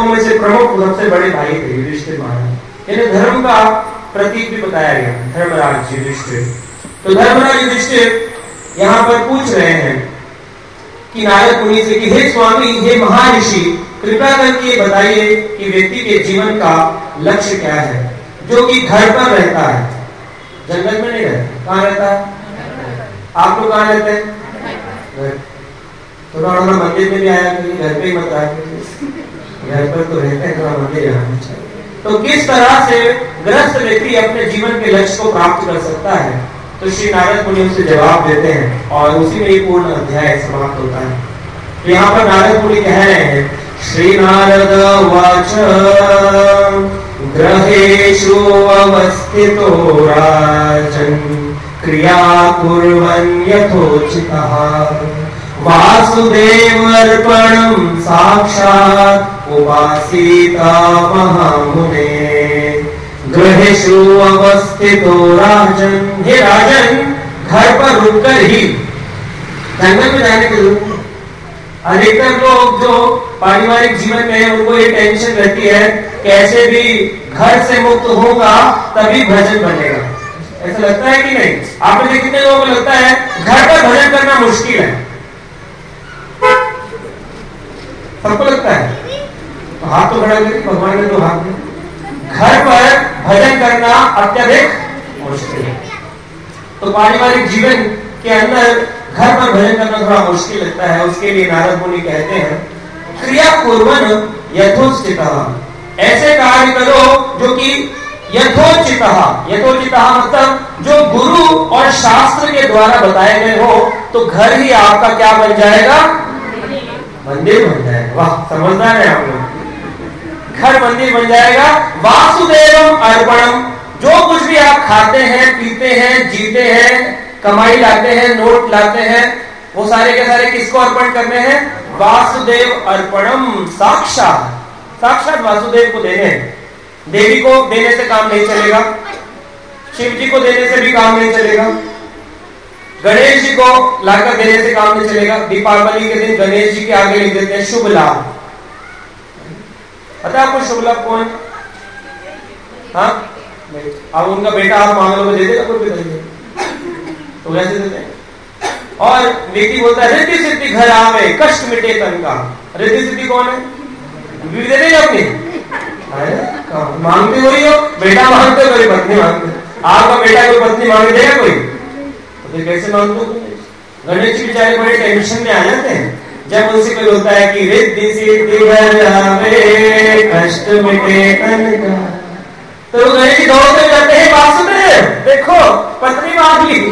भाइयों में से प्रमुख सबसे बड़े भाई थे युधिष्ठिर महाराज। इन्हें धर्म का प्रतीक भी बताया गया, धर्मराज युधिष्ठिर। तो धर्मराज युधिष्ठिर यहाँ पर पूछ रहे हैं कि नारद मुनि से कि हे स्वामी, हे महर्षि, कृपया करके बताइए कि व्यक्ति के जीवन का लक्ष्य क्या है, जो कि घर पर रहता है, जंगल में नहीं रहता। कहाँ रहता है? आप लोग कहाँ रहते हैं? घर। थोड़ा मंदिर में भी आया करिए, घर पे ही मत आया करिए, घर पर तो रहते हैं, थोड़ा मंदिर आना चाहिए। तो किस तरह से ग्रस्त व्यक्ति अपने जीवन के लक्ष्य को प्राप्त कर सकता है? तो श्री नारद मुनि उसे जवाब देते हैं और उसी में ही पूर्ण अध्याय समाप्त होता है। तो यहाँ पर नारद मुनि कह रहे हैं, श्री नारद वाच ग्रहेषु अवस्थितो राजन् क्रिया कुर्वन् यथोचितः वासुदेवर्पणं साक्षात् उपासीता महामुने। ग्रहेषु अवस्थितो राजन, हे राजन, घर पर रुककर ही, जंगल में जाने की जरूरत नहीं। अधिकतर लोग जो पारिवारिक जीवन में है उनको ये टेंशन रहती है कैसे भी घर से मुक्त होगा तभी भजन बनेगा। ऐसा लगता है कि नहीं? आप में से कितने लोगों को लगता है घर पर भजन करना मुश्किल है? सबको लगता है? तो हाथ तो खड़ा करिए, भगवान ने तो हाथ में। घर पर भजन करना अत्यधिक मुश्किल है। तो पारिवारिक जीवन के अंदर घर पर भजन करना थोड़ा मुश्किल लगता है। उसके लिए नारद मुनि कहते हैं, क्रिया कुर्वन् यथोचितः, ऐसे कार्य करो जो कि यथोचितः, यथोचितः मतलब जो गुरु और शास्त्र के द्वारा बताए गए हो, तो घर ही आपका क्या बन जाएगा? मंदिर बन जाएगा। वाह, समझदार है आप लोग। घर मंदिर बन जाएगा। वासुदेवम अर्पणम, जो कुछ भी आप खाते हैं, पीते हैं, जीते हैं, कमाई लाते हैं, नोट लाते हैं, वो सारे के सारे किसको अर्पण करने हैं? वासुदेव अर्पणम, साक्षात, साक्षात वासुदेव को देने। देवी को देने से काम नहीं चलेगा, शिव जी को देने से भी काम नहीं चलेगा, गणेश जी को लाकर देने से काम नहीं चलेगा। दीपावली के दिन गणेश जी के आगे लिख देते हैं शुभ लाभ। पता है आपको शुभ लाभ कौन? हाँ, अब उनका बेटा आप मांग लो, दे देगा कोई भी नहीं, तो वैसे देते हैं। और नीति बोलता है रिद्धि सिद्धि घर आवे, कष्ट मिटे तन का। रिद्धि सिद्धि कौन है? बीवी दे देगा अपनी, मांगते हो रही हो, बेटा मांगते हो, कोई पत्नी मांगते। आपका बेटा कोई पत्नी मांग देगा कोई, तो फिर कैसे मांगते हो? गणेश जी बेचारे बड़े टेंशन में आ जाते हैं जब उनसे कोई होता है कि रिद्धि सिद्धि घर आवे, कष्ट मिटे तन का। तो गणेश जी दौड़ते जाते हैं, वासुदेव देखो पत्नी मांग ली।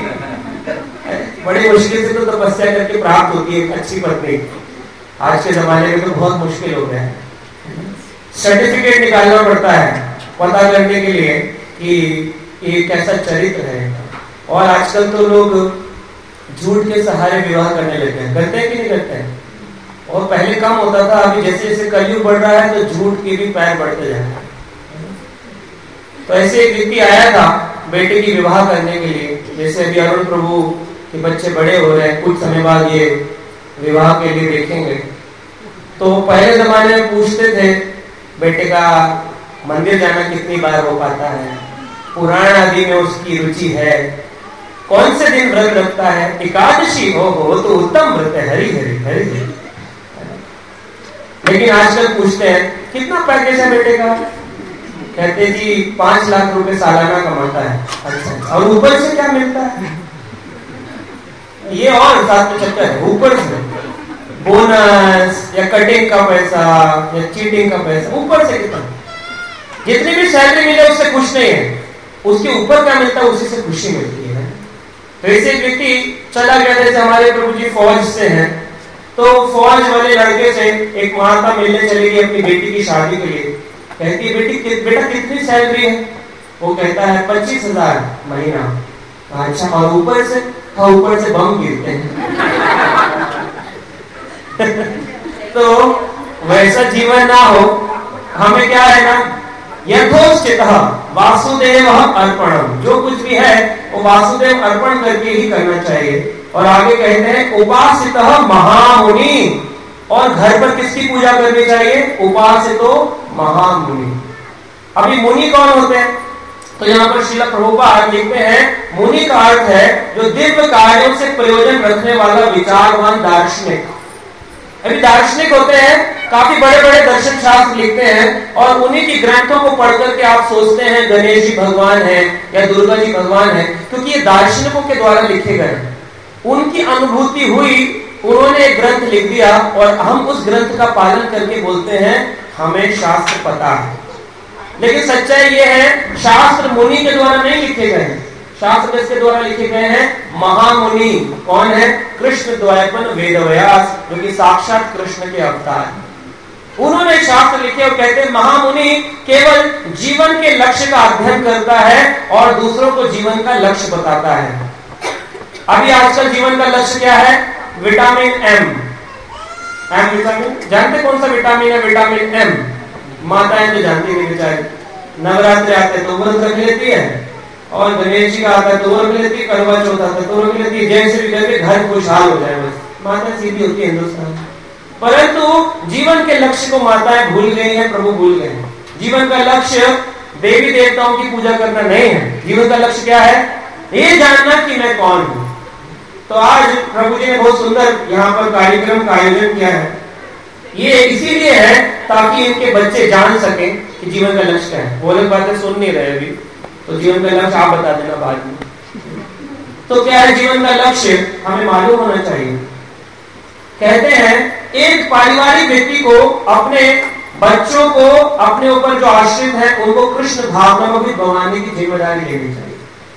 बड़ी मुश्किल से तो तपस्या करके प्राप्त होती है अच्छी पत्नी। आज के जमाने में तो बहुत मुश्किल हो गया है, सर्टिफिकेट निकालना पड़ता है पता करने के लिए कि ये कैसा चरित्र है। और आजकल तो लोग झूठ के सहारे विवाह करने लगे हैं। करते हैं कि नहीं करते हैं? और पहले कम होता था, अभी जैसे जैसे कलयुग बढ़ रहा है तो झूठ के भी पैर बढ़ते जा रहे हैं। तो ऐसे एक व्यक्ति आया था बेटे की विवाह करने के लिए। जैसे अभी अरुण प्रभु के बच्चे बड़े हो रहे हैं, कुछ समय बाद ये विवाह के लिए देखेंगे। तो पहले जमाने में पूछते थे बेटे का मंदिर जाना कितनी बार हो पाता है, पुराण आदि में उसकी रुचि है, कौन से दिन व्रत रखता है, एकादशी हो तो उत्तम व्रत है, हरि हरि हरि हरि। लेकिन आजकल पूछते हैं कितना पैकेज है बेटे का, कहते जी 5 लाख रुपए सालाना कमाता है। अच्छा, और ऊपर से क्या मिलता है? ये और साथ में चक्कर है, ऊपर से बोनस या कटिंग का पैसा या चीटिंग का पैसा, ऊपर से कितना। जितनी भी सैलरी मिले उससे खुश नहीं है, उसके ऊपर क्या मिलता है उसी से खुशी मिलती है। तो ऐसे एक व्यक्ति चला गया, जैसे हमारे प्रभु जी फौज से हैं, तो फौज वाले लड़के से एक माता मिलने चलेगी अपनी बेटी की शादी के लिए। कहती है बेटा कितनी सैलरी है? वो कहता है 25,000 महीना। अच्छा, और ऊपर से? हाँ, ऊपर से बम गिरते हैं। तो वैसा जीवन ना हो, हमें क्या है ना, यथोचितः वासुदेव अर्पणम, जो कुछ भी है वो वासुदेव अर्पण करके ही करना चाहिए। और आगे कहते हैं उपासितः महामुनि, और घर पर किसकी पूजा करनी चाहिए? उपासितो महामुनि। अभी मुनि कौन होते हैं? तो यहाँ पर श्रील प्रभुपाद लिखते हैं मुनि का अर्थ है जो दिव्य कार्यों से प्रयोजन रखने वाला विचारवान दार्शनिक। अभी दार्शनिक होते हैं, काफी बड़े बड़े दर्शन शास्त्र लिखते हैं और उन्हीं की ग्रंथों को पढ़ करके आप सोचते हैं गणेश जी भगवान है या दुर्गा जी भगवान है, क्योंकि ये दार्शनिकों के द्वारा लिखे गए। उनकी अनुभूति हुई, उन्होंने एक ग्रंथ लिख दिया और हम उस ग्रंथ का पालन करके बोलते हैं हमें शास्त्र पता है। लेकिन सच्चाई ये है शास्त्र मुनि के द्वारा नहीं लिखे गए हैं, शास्त्र किसके द्वारा लिखे गए हैं? महामुनि। कौन है? कृष्ण द्वैपायन वेदव्यास, जो कि साक्षात कृष्ण के अवतार हैं। उन्होंने शास्त्र लिखे और कहते हैं महामुनि केवल जीवन के लक्ष्य का अध्ययन करता है और दूसरों को जीवन का लक्ष्य बताता है। अभी आजकल जीवन का लक्ष्य क्या है? विटामिन एम विटामिन, जानते कौन सा विटामिन है? Vitamin M. माताएं तो जानती नहीं बेचारी, नवरात्रि आते तो व्रत रख लेती है और गणेश जी का आता है तो वो रख लेती है, करवा चौथ आता है तो रख लेती है, जैसे भी करके घर खुशहाल हो जाए बस। माता सीधी होती है हिंदुस्तान। परंतु जीवन के लक्ष्य को माताएं भूल गई हैं, प्रभु भूल गए हैं। जीवन का लक्ष्य देवी देवताओं की पूजा करना नहीं है। जीवन का लक्ष्य क्या है? ये जानना कि मैं कौन हूं। तो आज प्रभु जी ने बहुत सुंदर यहाँ पर कार्यक्रम का आयोजन किया है। ये इसीलिए है ताकि इनके बच्चे जान सके कि जीवन का लक्ष्य क्या है। वो लोग बातें सुन नहीं रहे अभी, तो जीवन का लक्ष्य आप बता देना बाद में। तो क्या है जीवन का लक्ष्य? हमें मालूम होना चाहिए। कहते हैं एक पारिवारिक व्यक्ति को अपने बच्चों को अपने ऊपर जो आश्रित है उनको कृष्ण भावना में भी बनाने की जिम्मेदारी लेनी चाहिए।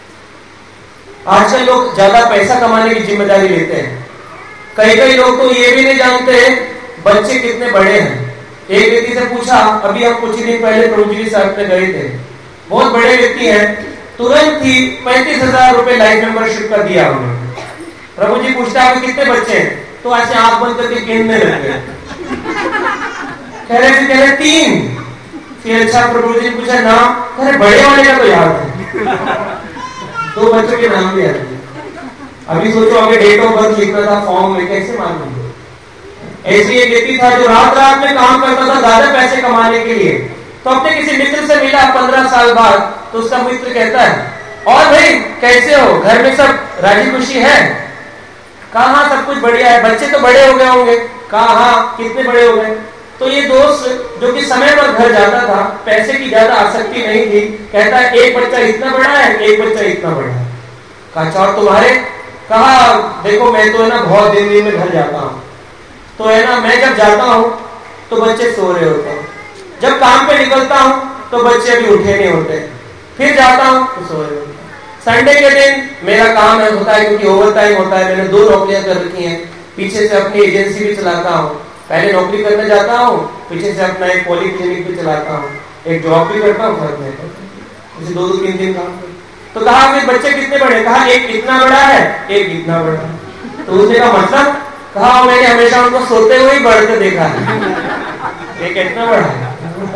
आजकल लोग ज्यादा पैसा कमाने की जिम्मेदारी लेते हैं। कई लोग तो ये भी नहीं जानते बच्चे कितने बड़े हैं। एक व्यक्ति से पूछा, अभी हम कुछ ही दिन पहले प्रभु जी साहब में गए थे, बहुत बड़े व्यक्ति हैं, तुरंत ही 35,000 रुपए लाइफ मेंबरशिप का दिया उन्होंने। प्रभु जी पूछता है कितने बच्चे हैं? तो ऐसे आंख बंद करके गिनने लग गए। कह रहे 3। फिर अच्छा प्रभु जी ने पूछा नाम, कह रहे बड़े वाले का तो याद है। 2 बच्चों के नाम भी आते। अभी सोचो अगर डेट ऑफ बर्थ लिखना था फॉर्म में, कैसे मालूम? ऐसी एक व्यक्ति था जो रात में काम करता था ज्यादा पैसे कमाने के लिए, तो अपने किसी मित्र से मिला 15 साल बाद, तो उसका मित्र कहता है और भाई कैसे हो, घर में सब राजी खुशी है? कहा सब कुछ बढ़िया है, बच्चे तो बड़े हो गए होंगे। कहा कितने बड़े हो गए? तो ये दोस्त जो कि समय पर घर जाता था, पैसे की ज्यादा आसक्ति नहीं थी, कहता है एक बच्चा इतना बड़ा है, एक बच्चा इतना बड़ा है। कहा और तुम्हारे? कहा देखो मैं तो है ना बहुत दिन में घर जाता हूँ, तो है ना मैं जब जाता हूँ तो बच्चे सो रहे होते हैं, जब काम पे निकलता हूँ तो बच्चे अभी उठे नहीं होते, फिर जाता हूँ तो सो रहे होते हैं। संडे के दिन मेरा काम है होता है क्योंकि ओवर टाइम होता है, मैंने 2 नौकरियां कर रखी हैं, पीछे से अपनी एजेंसी भी चलाता हूँ, पहले नौकरी करने जाता हूँ, पीछे से अपना एक पॉलीक्लिनिक भी चलाता हूँ, एक जॉब भी करता हूँ, फर्क नहीं पड़ता, इसे 2-3 दिन काम। तो कहा फिर बच्चे कितने बड़े? कहा एक इतना बड़ा है, एक इतना बड़ा है। तो उसने कहा मतलब? कहा मैंने हमेशा उनको सोते हुए ही बढ़ते देखा है, एक इतना बड़ा है।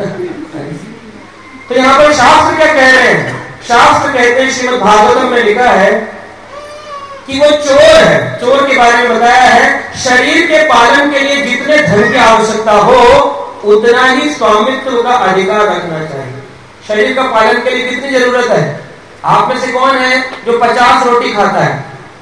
तो यहाँ पर शास्त्र क्या कह रहे हैं? शास्त्र कहते हैं, श्रीमद् भागवतम में लिखा है कि वो चोर है। चोर के बारे में बताया है शरीर के पालन के लिए जितने धन की आवश्यकता हो उतना ही स्वामित्व का अधिकार रखना चाहिए। शरीर का पालन के लिए कितनी जरूरत है? आप में से कौन है जो 50 रोटी खाता है?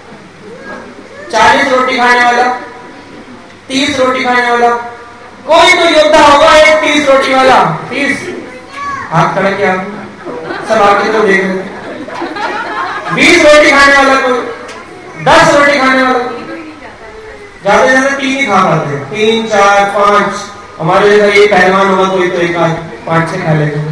40 रोटी खाने वाला, 30 रोटी खाने वाला? कोई तो योद्धा होगा एक 30 रोटी वाला। 30 हाथ खड़ा किया, सब आके तो देख रहे। 20 रोटी खाने वाला कोई, 10 रोटी खाने वाला, ज्यादा से ज्यादा 3 ही खा पाते, 3, 4, 5। हमारे जैसा ये पहलवान होगा कोई तो एक 5-6 खा लेगा।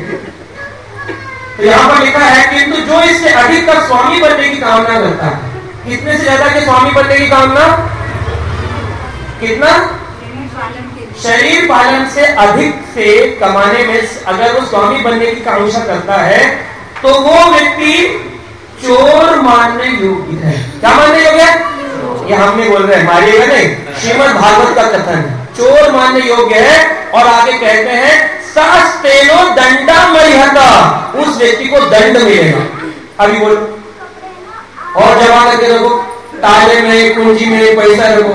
तो यहाँ पर लिखा है किंतु जो इससे अधिक का स्वामी बनने की कामना करता है, कितने से ज्यादा के स्वामी बनने की कामना? कितना? शरीर पालन से अधिक से कमाने में अगर वो स्वामी बनने की कामना करता है तो वो व्यक्ति चोर मानने योग्य है। क्या मानने योग्य है? ये हमने बोल रहे हैं, मारिएगा नहीं, श्रीमद् भागवत का कथन है, चोर मानने योग्य है। और आगे कहते हैं सास्तेनो दंडा मरिहता, उस व्यक्ति को दंड मिलेगा। अभी बोलो और जमा करके रखो, ताले में कुंजी में पैसा रखो,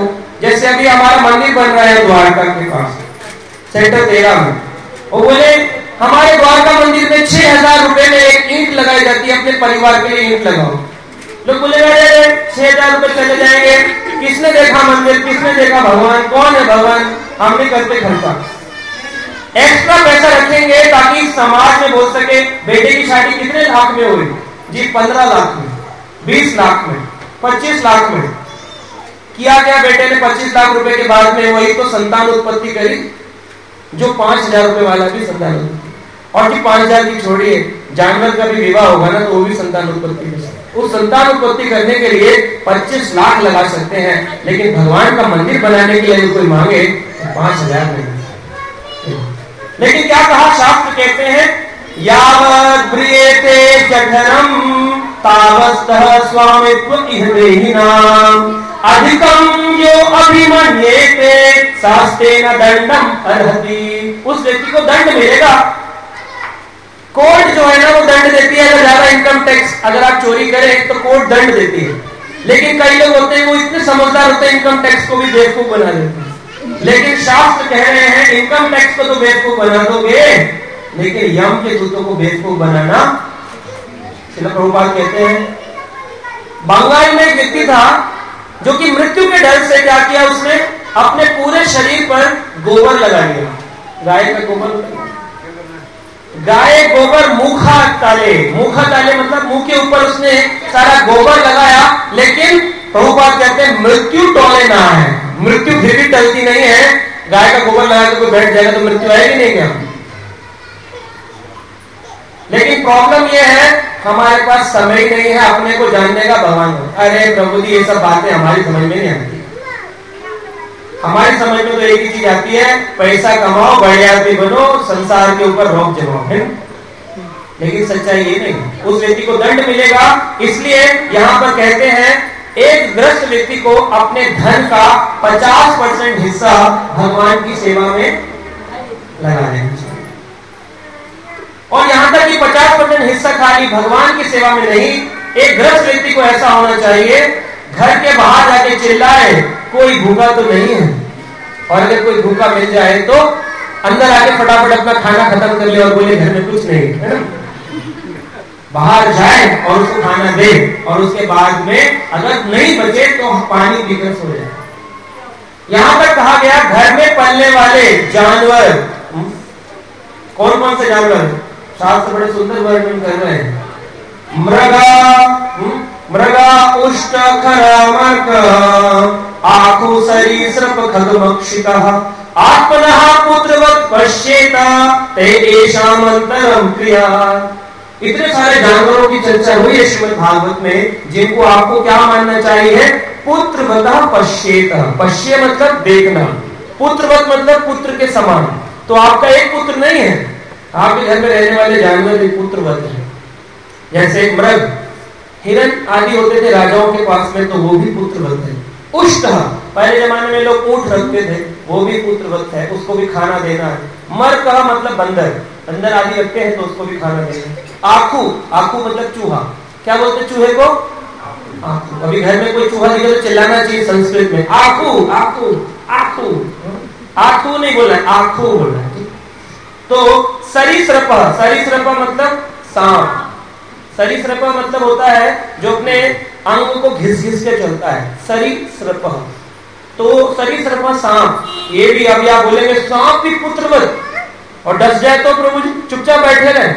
जैसे अभी हमारा मंदिर बन रहा है द्वारका के पास सेक्टर 13 में, वो बोले हमारे द्वारका मंदिर में 6,000 रुपए में एक ईंट लगाई जाती है, अपने परिवार के लिए ईंट लगाओ। लोग बोले 6,000 रुपए चले जाएंगे, किसने देखा मंदिर, किसने देखा भगवान, कौन है भगवान, हम नहीं करते खर्चा। एक्स्ट्रा पैसा रखेंगे ताकि समाज में बोल सके बेटे की शादी कितने लाख में हुई जी, 15 लाख में, 20 लाख में, 25 लाख में किया गया। बेटे ने 25 लाख रुपए के बाद में वही तो संतान उत्पत्ति करी जो 5,000 रुपए वाला भी संतान उत्पत्ति, और जी 5,000 की छोड़िए, जानवर का भी विवाह होगा ना तो वो भी संतान उत्पत्ति कर सकते। उस संतान उत्पत्ति करने के लिए 25 लाख लगा सकते हैं, लेकिन भगवान का मंदिर बनाने के लिए कोई मांगे तो 5,000 नहीं। लेकिन क्या कहा शास्त्र कहते हैं, यावत् प्रियते जठरम तावस्तः स्वामित्व इह देहिनाम अधिकम यो अभिमन्येते शास्त्रेण दंडम अर्हति। उस व्यक्ति को दंड मिलेगा। कोर्ट जो है ना वो दंड देती है, अगर ज्यादा इनकम टैक्स अगर आप चोरी करें तो कोर्ट दंड देती है। लेकिन कई लोग होते हैं वो इतने समझदार होते हैं इनकम टैक्स को भी बेवकूफ बना देते हैं। लेकिन शास्त्र कह रहे हैं इनकम टैक्स को तो बेवकूफ बना दोगे, लेकिन यम के दूतों को बेवकूफ बनाना। श्रील प्रभुपाद कहते हैं बंगाल में एक व्यक्ति था जो कि मृत्यु के डर से क्या किया, उसने अपने पूरे शरीर पर गोबर लगा लिया। गाय का गोबर, गाय गोबर मुखा ताले मतलब मुंह के ऊपर उसने सारा गोबर लगाया। लेकिन प्रभुपाद कहते हैं मृत्यु टोले ना है, मृत्यु फिर भी टलती नहीं है। गाय का गोबर लगा के कोई बैठ जाएगा तो मृत्यु आएगी नहीं क्या? लेकिन प्रॉब्लम यह है हमारे पास समय ही नहीं है अपने को जानने का भगवान। अरे प्रभु जी ये सब बातें हमारी समझ में नहीं आती। हमारी समझ में तो एक ही चीज आती है, पैसा कमाओ, बड़े आदमी बनो, संसार के ऊपर रोक जमाओ, है। लेकिन सच्चाई ये नहीं, उस व्यक्ति को दंड मिलेगा। इसलिए यहाँ पर कहते हैं एक ग्रस्त व्यक्ति को अपने धन का 50% हिस्सा भगवान की सेवा में लगा देना चाहिए। और यहां तक कि 50% हिस्सा खाली भगवान की सेवा में नहीं, एक ग्रस्त व्यक्ति को ऐसा होना चाहिए घर के बाहर जाके चिल्लाए कोई भूखा तो नहीं है, और अगर कोई भूखा मिल जाए तो अंदर आके फटाफट अपना खाना खत्म कर ले और बोले घर में कुछ नहीं है ना। बाहर जाए और उसको खाना दे, और उसके बाद में अगर नहीं बचे तो पानी पीकर सो जाए। यहां तक कहा गया घर में पलने वाले जानवर, कौन कौन से जानवर, शास्त्र बड़े सुंदर वर्णन कर रहे हैं। मृगा उष्ट खरामर्क आखु सरीसृप खगमक्षितः आत्मनः पुत्रवत् पश्येत ते एषामन्तरं क्रिया। इतने सारे जानवरों की चर्चा हुई है श्रीमद् भागवत में, जिनको आपको क्या मानना चाहिए, पुत्रवतः पश्येत। पश्य मतलब देखना, पुत्रवत मतलब पुत्र के समान। तो आपका एक पुत्र नहीं है, आपके घर में रहने वाले जानवर भी पुत्रवत है। जैसे मृग, हिरण आदि होते थे राजाओं के पास में, तो वो भी पुत्रवत है। उष्ट, पहले जमाने में लोग ऊंट रखते थे, वो भी पुत्रवत है, उसको भी खाना देना है। मर्क मतलब बंदर, बंदर आदि रखते हैं तो उसको भी खाना देना है। आखू, आखू मतलब चूहा, क्या बोलते चूहे को, आखू। अभी घर में कोई चूहा दिखे तो चिल्लाना चाहिए संस्कृत में, आखू आखू आखू। आखू नहीं बोलना, आखू बोलना है। तो सरीसृप, सरीसृप मतलब सांप। सरीसृप मतलब होता है जो अपने अंग को घिस घिस के चलता है, सरीसृप। तो सरीसृप सांप, ये भी अभी आप बोलेंगे सांप भी पुत्रवत और डस जाए तो प्रभु जी चुपचाप बैठे रहे,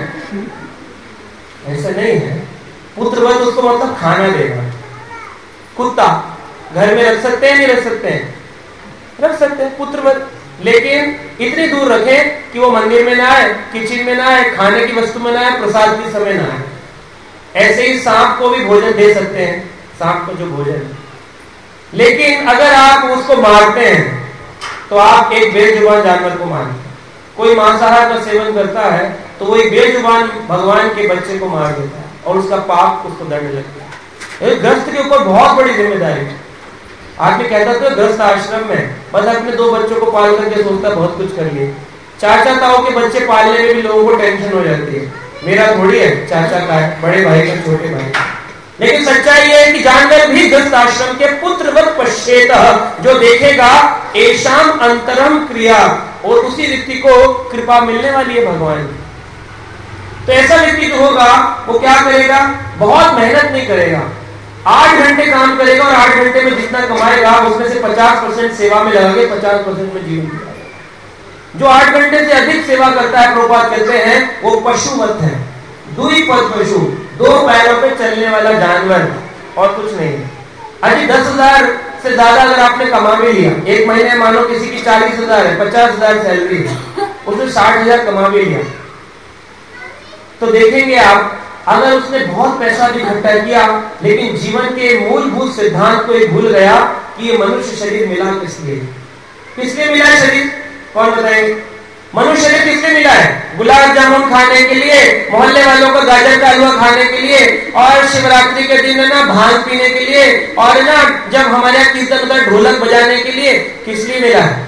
ऐसा नहीं है। पुत्रवत उसको मतलब खाना देना। कुत्ता घर में रख सकते हैं, नहीं रख सकते हैं, रख सकते हैं पुत्रवत, लेकिन इतनी दूर रखें कि वो मंदिर में ना आए, किचन में ना आए, खाने की वस्तु में ना आए, प्रसाद के समय ना आए। ऐसे ही सांप को भी भोजन दे सकते हैं, सांप को जो भोजन। लेकिन अगर आप उसको मारते हैं तो आप एक बेजुबान जानवर को मारते हैं। कोई मांसाहार का सेवन करता है तो वो एक बेजुबान भगवान के बच्चे को मार देता है और उसका पाप उसको दंड लगता है। ग्रस्त के ऊपर बहुत बड़ी जिम्मेदारी है। आदमी कहता था ग्रस्त आश्रम में बस अपने 2 बच्चों को पाल करके सोचता बहुत कुछ कर लिए। चाचा ताऊ के बच्चे पालने में भी लोगों को टेंशन हो जाती है, मेरा थोड़ी है, चाचा का है, बड़े भाई का, छोटे भाई। लेकिन सच्चाई यह है कि जानवर भी गृहस्थ आश्रम के पुत्रवत पश्येत, जो देखेगा एषाम अंतरम क्रिया, और उसी व्यक्ति को कृपा मिलने वाली है भगवान की। तो ऐसा व्यक्ति जो होगा वो क्या करेगा, बहुत मेहनत नहीं करेगा, 8 घंटे काम करेगा और 8 घंटे में जितना कमाएगा उसमें से 50% सेवा में लगाएंगे, 50% में जीवन जिएगा। जो 8 घंटे से अधिक सेवा करता है, प्रभुपाद कहते हैं, वो पशुवत है, द्विपद पशु, 2 पैरों पे चलने वाला जानवर और कुछ नहीं है। अभी 10,000 से ज्यादा अगर आपने कमा भी लिया, एक महीने मानो किसी की 40,000 है, 50,000 सैलरी है, उसने 60,000 कमा भी लिया, तो देखेंगे आप अगर उसने बहुत पैसा भी इकट्ठा किया लेकिन जीवन के मूलभूत सिद्धांत को भूल गया कि ये मनुष्य शरीर मिला किस लिए मिला है शरीर, कौन बताएंगे? मनुष्य शरीर किसने मिला है? गुलाब जामुन खाने के लिए, मोहल्ले वालों को गाजर का हलवा खाने के लिए, और शिवरात्रि के दिन ना भांग पीने के लिए, और ना जब हमारे यहाँ कीर्तन का ढोलक बजाने के लिए। किस लिए मिला है?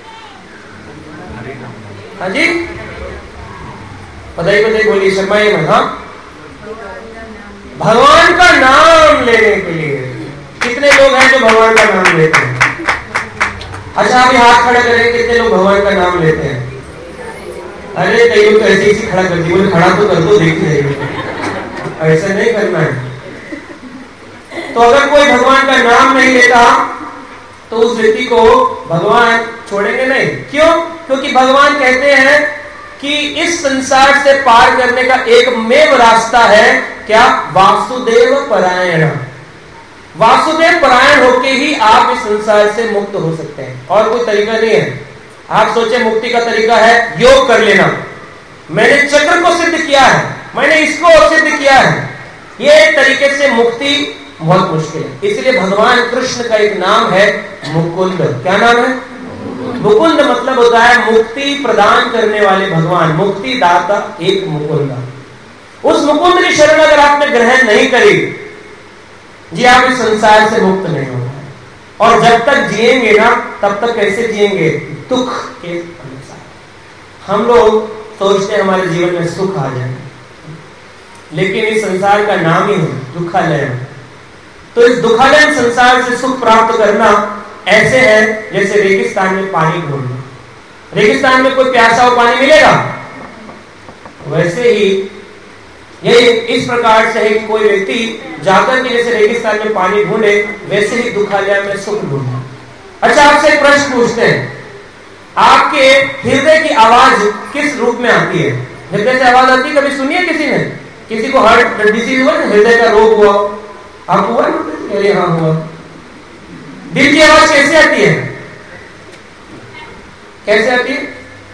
हाँ जी बताइए बोलिए, शर्माइए मत। हाँ, भगवान का नाम लेने के लिए। कितने लोग हैं जो भगवान का नाम लेते हैं? अच्छा अभी हाथ खड़ा करें, कितने लोग भगवान का नाम लेते हैं? अरे कई लोग तो ऐसे ही खड़ा कर दिए, खड़ा तो कर दो, देख जाएगा, ऐसा नहीं करना है। तो अगर कोई भगवान का नाम नहीं लेता तो उस व्यक्ति को भगवान छोड़ेंगे नहीं। क्यों? क्योंकि भगवान कहते हैं कि इस संसार से पार करने का एकमेव रास्ता है क्या? वासुदेव परायण। वासुदेव परायण होके ही आप इस संसार से मुक्त हो सकते हैं, और कोई तरीका नहीं है। आप सोचे मुक्ति का तरीका है योग कर लेना, मैंने चक्र को सिद्ध किया है, मैंने इसको सिद्ध किया है, ये तरीके से मुक्ति बहुत मुश्किल है। इसलिए भगवान कृष्ण का एक नाम है मुकुंद। क्या नाम है? मुकुंद मतलब होता है मुक्ति प्रदान करने वाले भगवान, मुक्ति दाता एक मुकुंद। उस मुकुंद की शरण अगर आपने ग्रहण नहीं करी जी, आप इस संसार से मुक्त नहीं होंगे। और जब तक जिएंगे ना, तब तक कैसे जिएंगे? दुख के अनुसार। हम लोग सोचते हैं हमारे जीवन में सुख आ जाए, लेकिन इस संसार का नाम ही है दुखालय। तो इस दुखालय संसार से सुख प्राप्त करना ऐसे है जैसे रेगिस्तान में पानी ढूंढना। रेगिस्तान में कोई प्यासा हो पानी मिलेगा? वैसे ही ये इस प्रकार से है कि कोई व्यक्ति जाकर के जैसे रेगिस्तान में पानी ढूंढे, वैसे ही दुखालय में सुख ढूंढे। अच्छा आपसे एक प्रश्न पूछते हैं, आपके हृदय की आवाज किस रूप में आती है? हृदय से आवाज आती है, कभी सुनी है किसी ने? किसी को हार्ट डिजीज हुआ, हृदय का रोग हुआ, आप हुआ? अरे हाँ हुआ। दिल की आवाज कैसे आती है? कैसे आती है?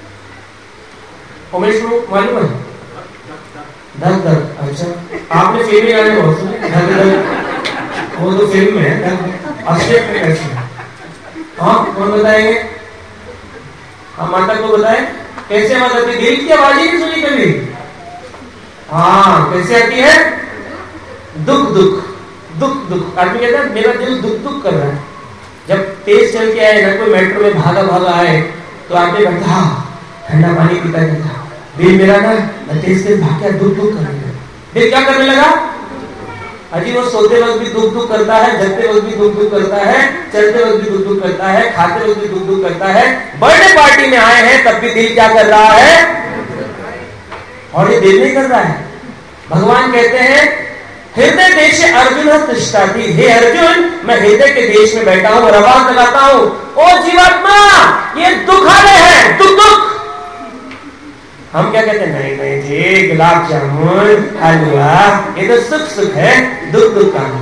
उमेश को मालूम है? धक धक। अच्छा आपने फिल्मी गाने बहुत सुने, धक धक, वो तो फिल्म में है, असलियत में कैसे? हाँ कौन बताएंगे? हम माता को बताएं कैसे आवाज आती है? दिल की आवाज ही नहीं सुनी कभी? हाँ कैसे आती है? दुख दुख दुख दुख। आदमी कहता है मेरा दिल दुख दुख कर रहा है। जब तेज चल के आए ना, कोई मेट्रो में भागा भागा आए, तो आदमी कहता हाँ ठंडा पानी पीता कहता दिल मेरा ना तेज तेज भाग के दुख दुख करने लगा। दिल क्या करने लगा? अजी वो सोते वक्त भी दुख दुख करता है, जगते वक्त भी दुख दुख करता है, चलते वक्त भी दुख दुख करता है, खाते वक्त भी दुख दुख करता है। बर्थडे पार्टी में आए हैं तब भी दिल क्या कर रहा है? और ये दिल नहीं कर रहा है। भगवान कहते हैं हृदय देश अर्जुन तिष्ठति, हे अर्जुन मैं हृदय के देश में बैठा हूं और आवाज लगाता हूं, ओ जीवात्मा ये दुखालय है, दुख दुख। हम क्या कहते हैं? नहीं नहीं जी गुलाब जामुन हलवा ये तो सुख सुख है, दुख दुख का।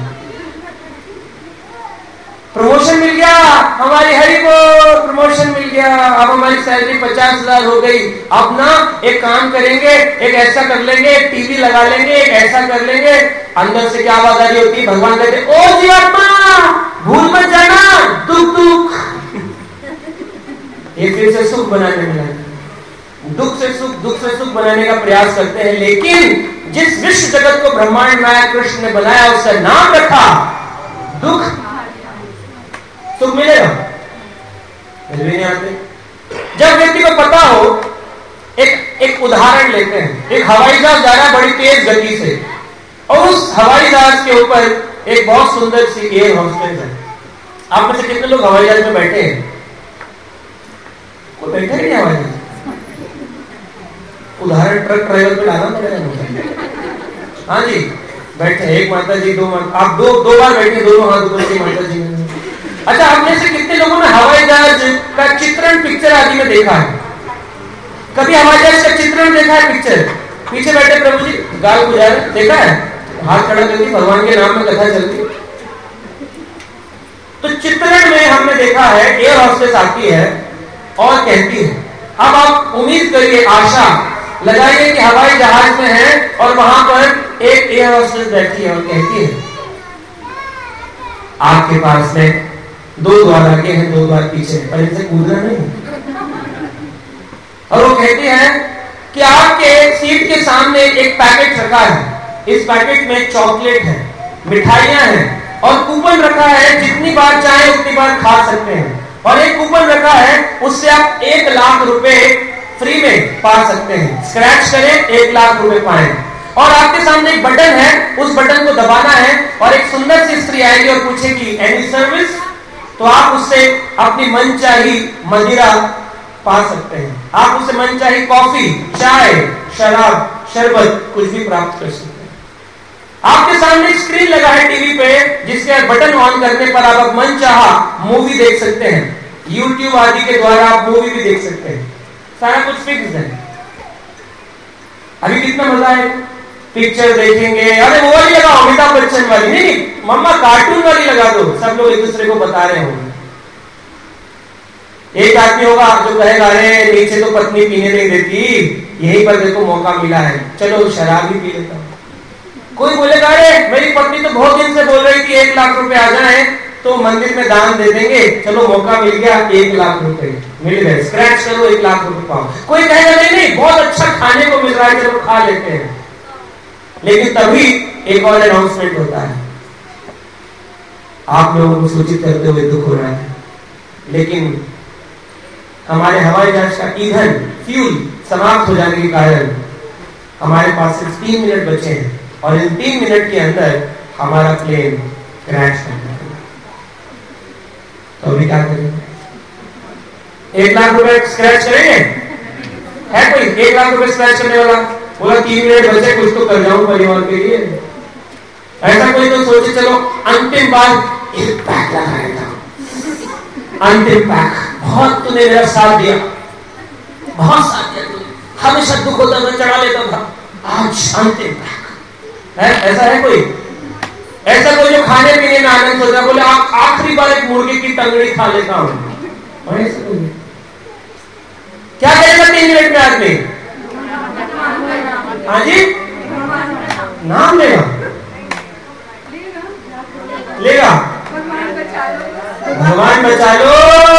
प्रमोशन मिल गया हमारी हरि को, प्रमोशन मिल गया, अब हमारी सैलरी 50,000 हो गई। अब ना एक काम करेंगे, एक ऐसा कर लेंगे, एक टीवी लगा लेंगे, एक ऐसा कर लेंगे। अंदर से क्या आवाज आ रही होती है? भगवान कहते ओ जीवात्मा भूल मत जाना, दुख दुख। ये फिर से सुख बनाने में लगे, दुख से सुख बनाने का प्रयास करते हैं। लेकिन जिस विश्व जगत को ब्रह्मांड नायक कृष्ण ने बनाया उसका नाम रखा दुख, सुख मिलेगा? नहीं आते। जब व्यक्ति को पता हो, एक उदाहरण लेते हैं, एक हवाई जहाज जा रहा है बड़ी तेज गति से और उस हवाई जहाज के ऊपर एक बहुत सुंदर सी एयर होस्टेस है। आप में से कितने लोग हवाई जहाज में बैठे हैं? कोई बैठे नहीं हवाई जहाज? उदाहरण ट्रक ड्राइवर पे डालना पड़ेगा। हाँ जी, बैठे, एक माता जी, दो माता, आप दो बार बैठे, दोनों हाथ ऊपर की माता जी। अच्छा, आप में से कितने लोगों ने हवाई जहाज का चित्रण पिक्चर आदि में देखा है? कभी हवाई जहाज का चित्रण देखा है? पिक्चर पीछे बैठे प्रभु जी गाल गुजार देखा है? हाथ खड़ा करके भगवान के नाम में कथा चलती। तो चित्रण में हमने देखा है एयर हॉस्टेस आती है और कहती है, अब आप उम्मीद करिए, आशा लगाइए कि हवाई जहाज में है और वहां पर एक एयर हॉस्टेस बैठी है और कहती है, आपके पास में 2 द्वार आगे हैं, 2 द्वार पीछे, पर इनसे कूदना नहीं। और वो कहती है कि आपके सीट के सामने एक पैकेट रखा है, इस पैकेट में चॉकलेट है, मिठाइयां हैं और कूपन रखा है, जितनी बार चाहे उतनी बार खा सकते हैं। और एक कूपन रखा है, उससे आप 1 लाख रुपए फ्री में पा सकते हैं। स्क्रैच करें, 1 लाख रुपए पाएं। और आपके सामने एक बटन है, उस बटन को दबाना है और एक सुंदर सी स्त्री आएगी और पूछेगी एनी सर्विस, तो आप उससे अपनी मनचाही मदिरा पा सकते हैं। आप उससे मनचाही कॉफी, चाय, शराब, शरबत कुछ भी प्राप्त कर सकते हैं। आपके सामने एक स्क्रीन लगा है टीवी पे, जिसके बटन ऑन करने पर आप मनचाहा मूवी देख सकते हैं। YouTube आदि के द्वारा आप मूवी भी देख सकते हैं। सारा कुछ फिक्स है। अभी कितना मजा है, पिक्चर देखेंगे। अरे वो वाली लगाओ, अमिताभ बच्चन वाली नहीं, मम्मा कार्टून वाली लगा दो। सब लोग एक दूसरे को बता रहे होंगे। एक आदमी होगा जो कहेगा, अरे नीचे तो पत्नी पीने नहीं देती, यहीं पर देखो मौका मिला है, चलो शराब ही पी लेता हूं। कोई बोलेगा, अरे मेरी पत्नी तो बहुत दिन से बोल रही थी 1 लाख रुपए आ जाए तो मंदिर में दान दे देंगे, चलो मौका मिल गया, 1 लाख रुपए मिल गए, स्क्रैच करो, 1 लाख रुपए पाओ। कोई कहेगा, नहीं नहीं बहुत अच्छा खाने को मिल रहा है, चलो खा लेते हैं। लेकिन तभी एक और अनाउंसमेंट होता है। आप लोगों को सूचित करते हुए दुख हो रहा है, लेकिन हमारे हवाई जहाज का ईंधन, फ्यूल समाप्त हो जाने के कारण हमारे पास सिर्फ 3 मिनट बचे हैं और इन 3 मिनट के अंदर हमारा प्लेन क्रैश करना है। तो अभी क्या करेंगे? 1 लाख रुपए स्क्रैच करेंगे? है कोई 1 लाख रुपए स्क्रैच करने वाला? बोला 3 मिनट बचे, कुछ तो कर जाऊं परिवार के लिए। ऐसा कोई तो सोचे, चलो अंतिम बार 1 पैक लगा देता हूं, अंतिम पैक। बहुत तूने मेरा साथ दिया, बहुत साथ दिया तूने, हमेशा दुख होता मैं चढ़ा लेता था, आज अंतिम पैक है। ऐसा है कोई? ऐसा कोई जो खाने पीने में आनंद होता है, बोले आप आखिरी बार एक मुर्गे की टंगड़ी खा लेता हूं। ऐसा कोई क्या करेगा 3 मिनट में आदमी? हाँ जी, नाम लेगा, लेगा, भगवान बचा लो,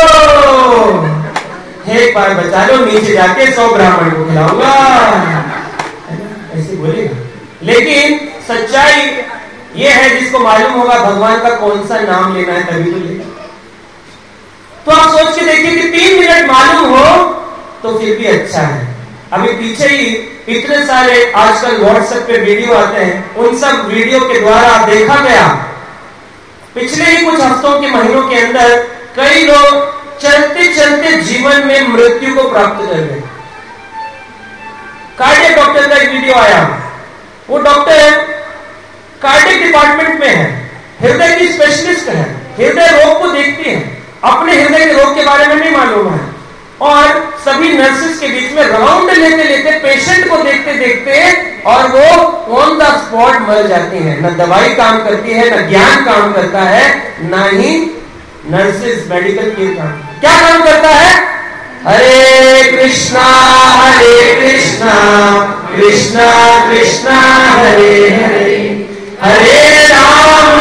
एक बार बचा लो, नीचे जाके 100 ब्राह्मण को खिलाऊंगा, ऐसे बोलेगा। लेकिन सच्चाई ये है, जिसको मालूम होगा भगवान का कौन सा नाम लेना है तभी तो लेगा। तो आप सोच के देखिए कि 3 मिनट मालूम हो तो फिर भी अच्छा है। अभी पीछे ही इतने सारे आजकल व्हाट्सएप पे वीडियो आते हैं, उन सब वीडियो के द्वारा देखा गया पिछले ही कुछ हफ्तों के महीनों के अंदर कई लोग चलते चलते जीवन में मृत्यु को प्राप्त कर गए। कार्डियक डॉक्टर का एक वीडियो आया, वो डॉक्टर कार्डियक डिपार्टमेंट में है, हृदय की स्पेशलिस्ट है, हृदय रोग को देखती है, अपने हृदय के रोग के बारे में नहीं मालूम है, और सभी नर्सेस के बीच में राउंड लेते लेते पेशेंट को देखते देखते और वो ऑन द स्पॉट मर जाती है। न दवाई काम करती है, न ज्ञान काम करता है, न ही नर्सेस मेडिकल केयर काम। क्या काम करता है? हरे कृष्णा कृष्णा कृष्णा हरे हरे, हरे राम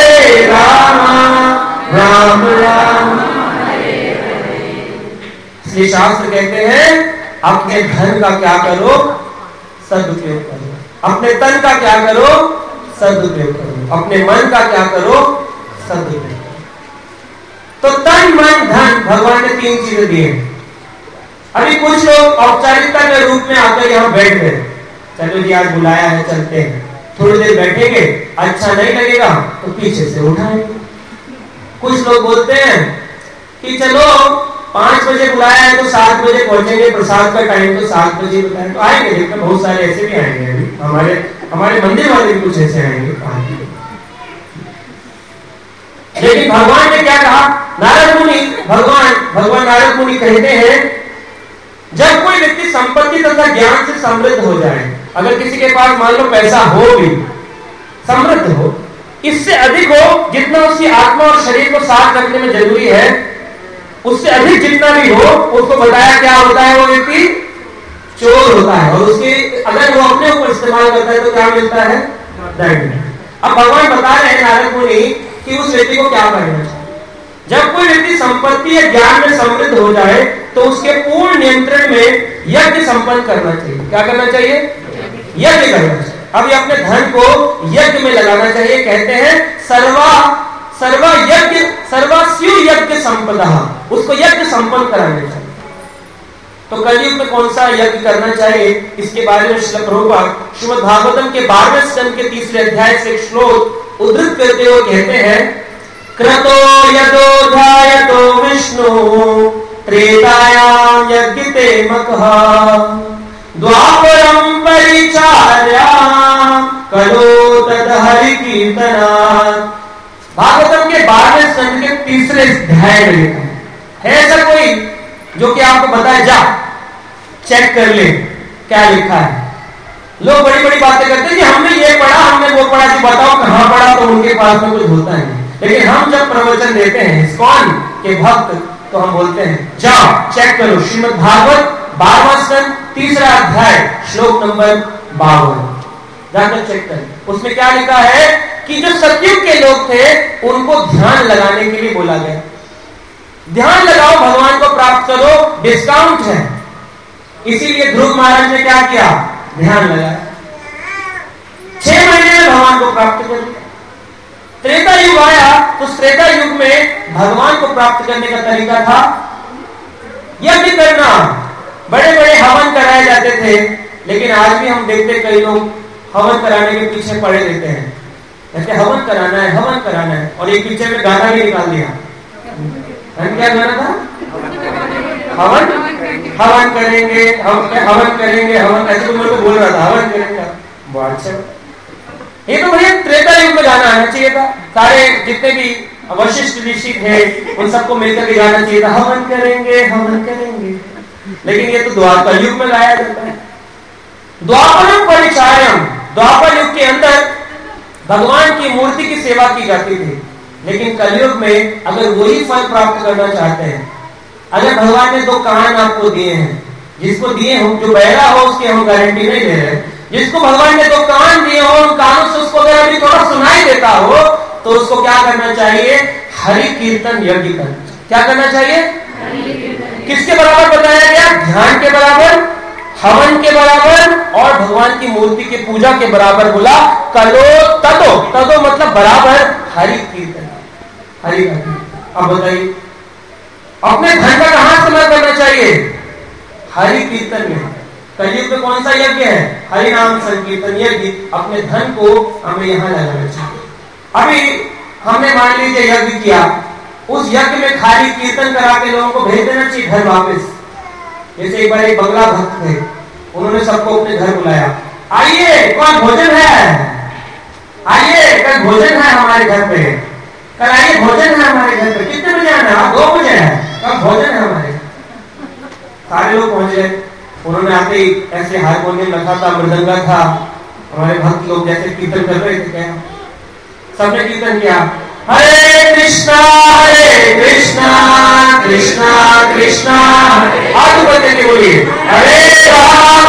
राम राम हरे हरे। इसलिए शास्त्र कहते हैं अपने धन का क्या करो? सदुपयोग करो। अपने तन का क्या करो? सदुपयोग करो। अपने मन का क्या करो? सदुपयोग करो। तो तन मन धन भगवान ने 3 चीजें दी हैं। अभी कुछ लोग औपचारिकता के रूप में आकर यहां बैठ गए, चलो जी आज बुलाया है चलते हैं, थोड़ी देर बैठेंगे, अच्छा नहीं लगेगा तो पीछे से उठाएंगे। कुछ लोग बोलते हैं कि चलो 5 बजे बुलाया है तो 7 बजे पहुंचेंगे, प्रसाद का टाइम तो 7 बजे बताया, तो आएंगे। देखते बहुत सारे ऐसे भी आएंगे, अभी हमारे मंदिर वाले भी कुछ ऐसे आएंगे। लेकिन भगवान ने क्या कहा? नारद मुनि, भगवान नारद मुनि कहते हैं, जब कोई व्यक्ति संपत्ति तथा ज्ञान से समृद्ध हो जाए, अगर किसी के पास मान लो पैसा हो भी, समृद्ध हो, इससे अधिक हो जितना उसकी आत्मा और शरीर को साथ रखने में जरूरी है, उससे अधिक जितना भी हो, उसको बताया क्या होता है? वो व्यक्ति चोर होता है, और उसके अगर वो अपने ऊपर इस्तेमाल करता है तो क्या मिलता है? दंड। अब भगवान बता रहे हैं नारद मुनि कि उस व्यक्ति को क्या करना चाहिए। जब कोई व्यक्ति संपत्ति या ज्ञान में समृद्ध हो जाए तो उसके पूर्ण नियंत्रण में यज्ञ संपन्न करना चाहिए। क्या करना चाहिए? यज्ञ करना चाहिए। अभी अपने धन को यज्ञ में लगाना चाहिए। कहते हैं सर्वस्यु यज्ञ संपदा, उसको यज्ञ संपन्न कराना चाहिए। तो कलयुग में कौन सा यज्ञ करना चाहिए, इसके बारे में श्रील प्रभुपाद श्रीमद् भागवतम के 12वें स्कंद के 3रे अध्याय से एक श्लोक उद्धृत करते हुए कहते हैं, क्रतो यदोधायतो विष्णु त्रेतायाम यज्ञते मकः द्वापरम परिचार्याम करो तद हरि कीर्तनात्। भागवतम के 12वें स्कंद के 3रे अध्याय में लिखा है ऐसा कोई जो कि आपको बताए? जा चेक कर ले क्या लिखा है। लोग बड़ी बड़ी बातें करते हैं कि हमने ये पढ़ा, हमने वो पढ़ा, जी बताओ कहां पढ़ा, तो उनके पास में कुछ होता नहीं। लेकिन हम जब प्रवचन देते हैं इस्कॉन के भक्त, तो हम बोलते हैं जाओ चेक करो श्रीमद् भागवत 12वां स्कंद 3रा अध्याय श्लोक नंबर 52, जाकर चेक करें। उसमें क्या लिखा है कि जो सतयुग के लोग थे उनको ध्यान लगाने के लिए बोला गया। ध्यान लगाओ, भगवान को प्राप्त करो, डिस्काउंट है। इसीलिए ध्रुव महाराज ने क्या किया? ध्यान लगाया, 6 महीने में भगवान को प्राप्त कर लिया। त्रेता युग आया तो त्रेता युग में भगवान को प्राप्त करने का तरीका था यज्ञ करना। बड़े बड़े हवन कराए जाते थे, लेकिन आज भी हम देखते कई लोग हवन कराने के पीछे पड़े रहते हैं, कहते हवन कराना है, हवन कराना है, और एक पीछे में गाना भी निकाल दिया। क्या गाना था? हवन करेंगे, हवन करेंगे, हवन, ऐसे तो मेरे को बोल रहा था हवन करेंगे। अच्छा, ये तो भैया त्रेता युग में गाना आना चाहिए था। सारे जितने भी वशिष्ठ ऋषि थे उन सबको मिलकर के गाना चाहिए था, हवन करेंगे, हवन करेंगे। लेकिन ये तो द्वापर युग में गाया जाता है। द्वापरम परिचार्यम, द्वापर युग के अंदर भगवान की मूर्ति की सेवा की जाती थी। लेकिन कलयुग में अगर वही फल प्राप्त करना चाहते हैं, अगर भगवान ने 2 कान आपको दिए हैं, जिसको दिए हो, जो बहरा हो उसकी हम गारंटी नहीं दे रहे, जिसको भगवान ने 2 कान दिए हो, उन कानों से उसको अगर अभी थोड़ा सुनाई देता हो तो उसको क्या करना चाहिए? हरि कीर्तन यज्ञ करना। क्या करना चाहिए? किसके बराबर बताया गया? ध्यान के बराबर, हवन के बराबर, और भगवान की मूर्ति की पूजा के बराबर बोला। कलो तदो मतलब बराबर हरि कीर्तन, हरि का कीर्तन। अब बताइए अपने धन का कहां इस्तेमाल करना चाहिए? हरि कीर्तन में। कलयुग में कौन सा यज्ञ है? हरि नाम संकीर्तन यज्ञ। अपने धन को हमें यहां लगाना चाहिए। अभी हमने मान लीजिए यज्ञ किया, उस यज्ञ में खाली कीर्तन करा के लोगों को भेज देना चाहिए घर वापस। जैसे एक बार एक बंगला भक्त थे, उन्होंने सबको अपने घर बुलाया, आइए कौन भोजन है, आइए कल भोजन है हमारे घर पे, कल आइए भोजन है हमारे घर पे। कितने बजे आना है? 2 बजे है, कल भोजन है हमारे। सारे लोग पहुंच गए। उन्होंने आते ही ऐसे हारमोनियम रखा था, मृदंगा था, हमारे भक्त लोग जैसे कीर्तन कर रहे थे, क्या सबने कीर्तन किया, हरे कृष्णा कृष्णा कृष्णा, आगे बढ़ते के बोलिए हरे राम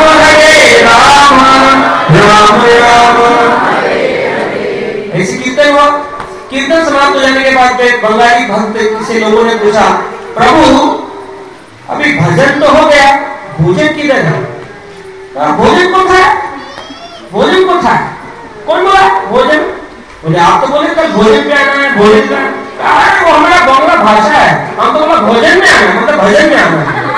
राम राम। ऐसे कीर्तन हुआ। कीर्तन समाप्त हो जाने के बाद बंगाली भक्त से लोगों ने पूछा, प्रभु अभी भजन तो हो गया, भोजन किधर है? भोजन कौन था? भोजन कौन था? कौन बोला भोजन? बोले आप तो बोले कल भोजन पे आना है, भोजन पे। अरे वो हमारा बंगला भाषा है, हम तो बोला भोजन में आना, मतलब भजन में आना है।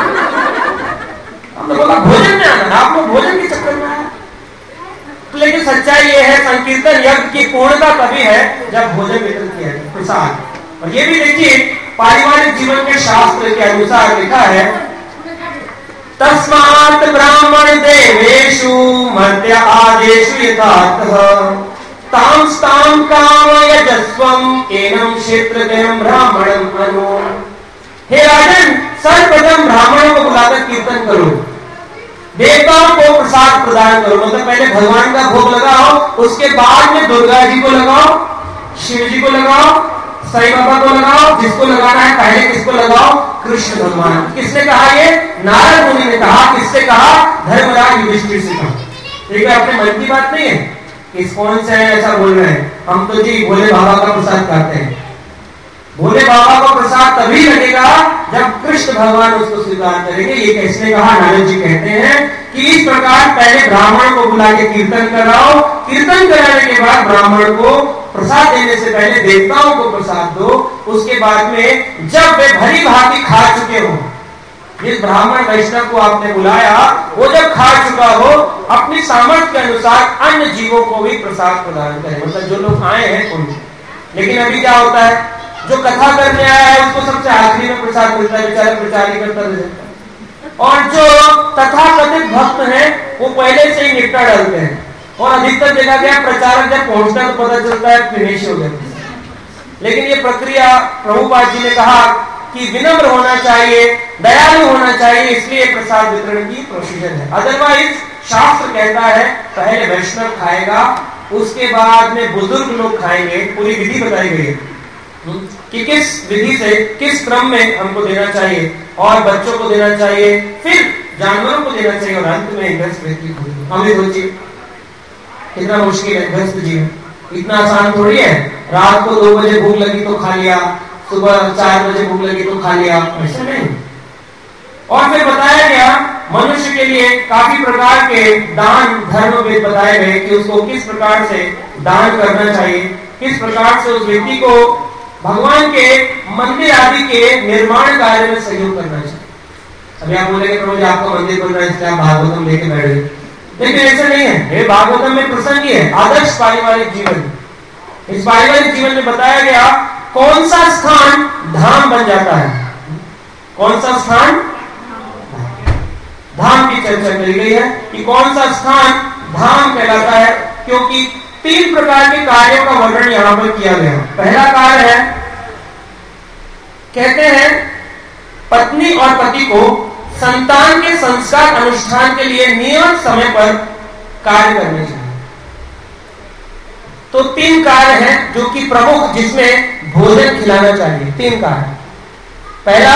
हम तो बोला भोजन में आना, आप लोग भोजन के चक्कर में आए। तो लेकिन सच्चाई ये है, संकीर्तन यज्ञ की पूर्णता तभी है जब भोजन वितरण किया जाए, प्रसाद। और ये भी देखिए पारिवारिक जीवन के शास्त्र के अनुसार लिखा है, तस्मात् ब्राह्मण देवेषु मर्त्य आदेषु यथार्थः ताम काम यजस्वम एनम क्षेत्रज्ञं ब्राह्मणं अनु। हे राजन, सर्वप्रथम ब्राह्मणों को बुलाकर कीर्तन करो, देवताओं को प्रसाद प्रदान करो, मतलब पहले भगवान का भोग लगाओ, उसके बाद में दुर्गा जी को लगाओ, शिव जी को लगाओ, साईं बाबा को लगाओ, जिसको लगाना है पहले किसको लगाओ, कृष्ण भगवान। किसने कहा ये? नारद मुनि ने कहा। किससे कहा? धर्मराज युधिष्ठिर से कहा। ठीक है, अपने मन की बात नहीं है, इस कौन से ऐसा बोल रहे हैं, हम तो जी भोले बाबा का प्रसाद खाते हैं। भोले बाबा को प्रसाद तभी लगेगा जब कृष्ण भगवान उसको स्वीकार करेंगे। ये किसने कहा? नारद जी कहते हैं कि इस प्रकार पहले ब्राह्मण को बुला के कीर्तन कराओ, कीर्तन कराने के बाद ब्राह्मण को प्रसाद देने से पहले देवताओं को प्रसाद दो, उसके बाद में जब वे भली भांति खा चुके हो, जिस ब्राह्मण वैष्णव को आपने बुलाया वो जब खा चुका हो, अपनी सामर्थ्य के अनुसार अन्य जीवों को भी प्रसाद प्रदान करें, मतलब जो लोग आए हैं उनको। लेकिन अभी क्या होता है, जो कथा करने आया है उसको सबसे आखिरी में प्रसाद मिलता है, बेचारा प्रचार ही करता रहता है। और जो तथाकथित भक्त हैं वो पहले से ही निपटा डालते हैं। और अधिकतर देखा गया प्रचारक जब पहुंचता है तो पता चलता है फिनिश हो गया। लेकिन ये प्रक्रिया प्रभुपाद जी ने कहा कि विनम्र होना चाहिए, दयालु होना चाहिए, इसलिए प्रसाद वितरण की प्रोसीजर है। अदरवाइज शास्त्र कहता है पहले वैष्णव खाएगा, उसके बाद में बुजुर्ग लोग खाएंगे। पूरी विधि बताई गई है कि किस विधि से किस क्रम में हमको देना चाहिए, और बच्चों को देना चाहिए, फिर जानवरों को देना चाहिए, और अंत में गृहस्थ व्यक्ति को। हमें सोचिए कितना मुश्किल है गृहस्थ जीवन, इतना आसान थोड़ी है। रात को 2 बजे भूख लगी तो खा लिया, सुबह 4 बजे भूख लगी तो खा लिया, ऐसा नहीं। और फिर बताया गया मनुष्य के लिए काफी प्रकार के दान धर्म में बताए गए कि उसको किस प्रकार से दान करना चाहिए, किस प्रकार से उस व्यक्ति को भगवान के मंदिर आदि के निर्माण कार्य में सहयोग करना चाहिए। अभी आप बोलेंगे प्रभु जी आपका मंदिर बन रहा है इसलिए आप भागवतम लेके बैठ गए, लेकिन ऐसा नहीं है। ये भागवतम में प्रसंग ही है, आदर्श पारिवारिक जीवन। इस पारिवारिक जीवन में बताया गया कौन सा स्थान धाम बन जाता है, कौन सा स्थान धाम की चर्चा करी गई है कि कौन सा स्थान धाम कहलाता है, क्योंकि 3 प्रकार के कार्यों का वर्णन यहां पर किया गया। पहला कार्य है, कहते हैं पत्नी और पति को संतान के संस्कार अनुष्ठान के लिए नियमित समय पर कार्य करने चाहिए। तो 3 कार्य हैं जो कि प्रमुख, जिसमें भोजन खिलाना चाहिए। 3 कार्य। पहला,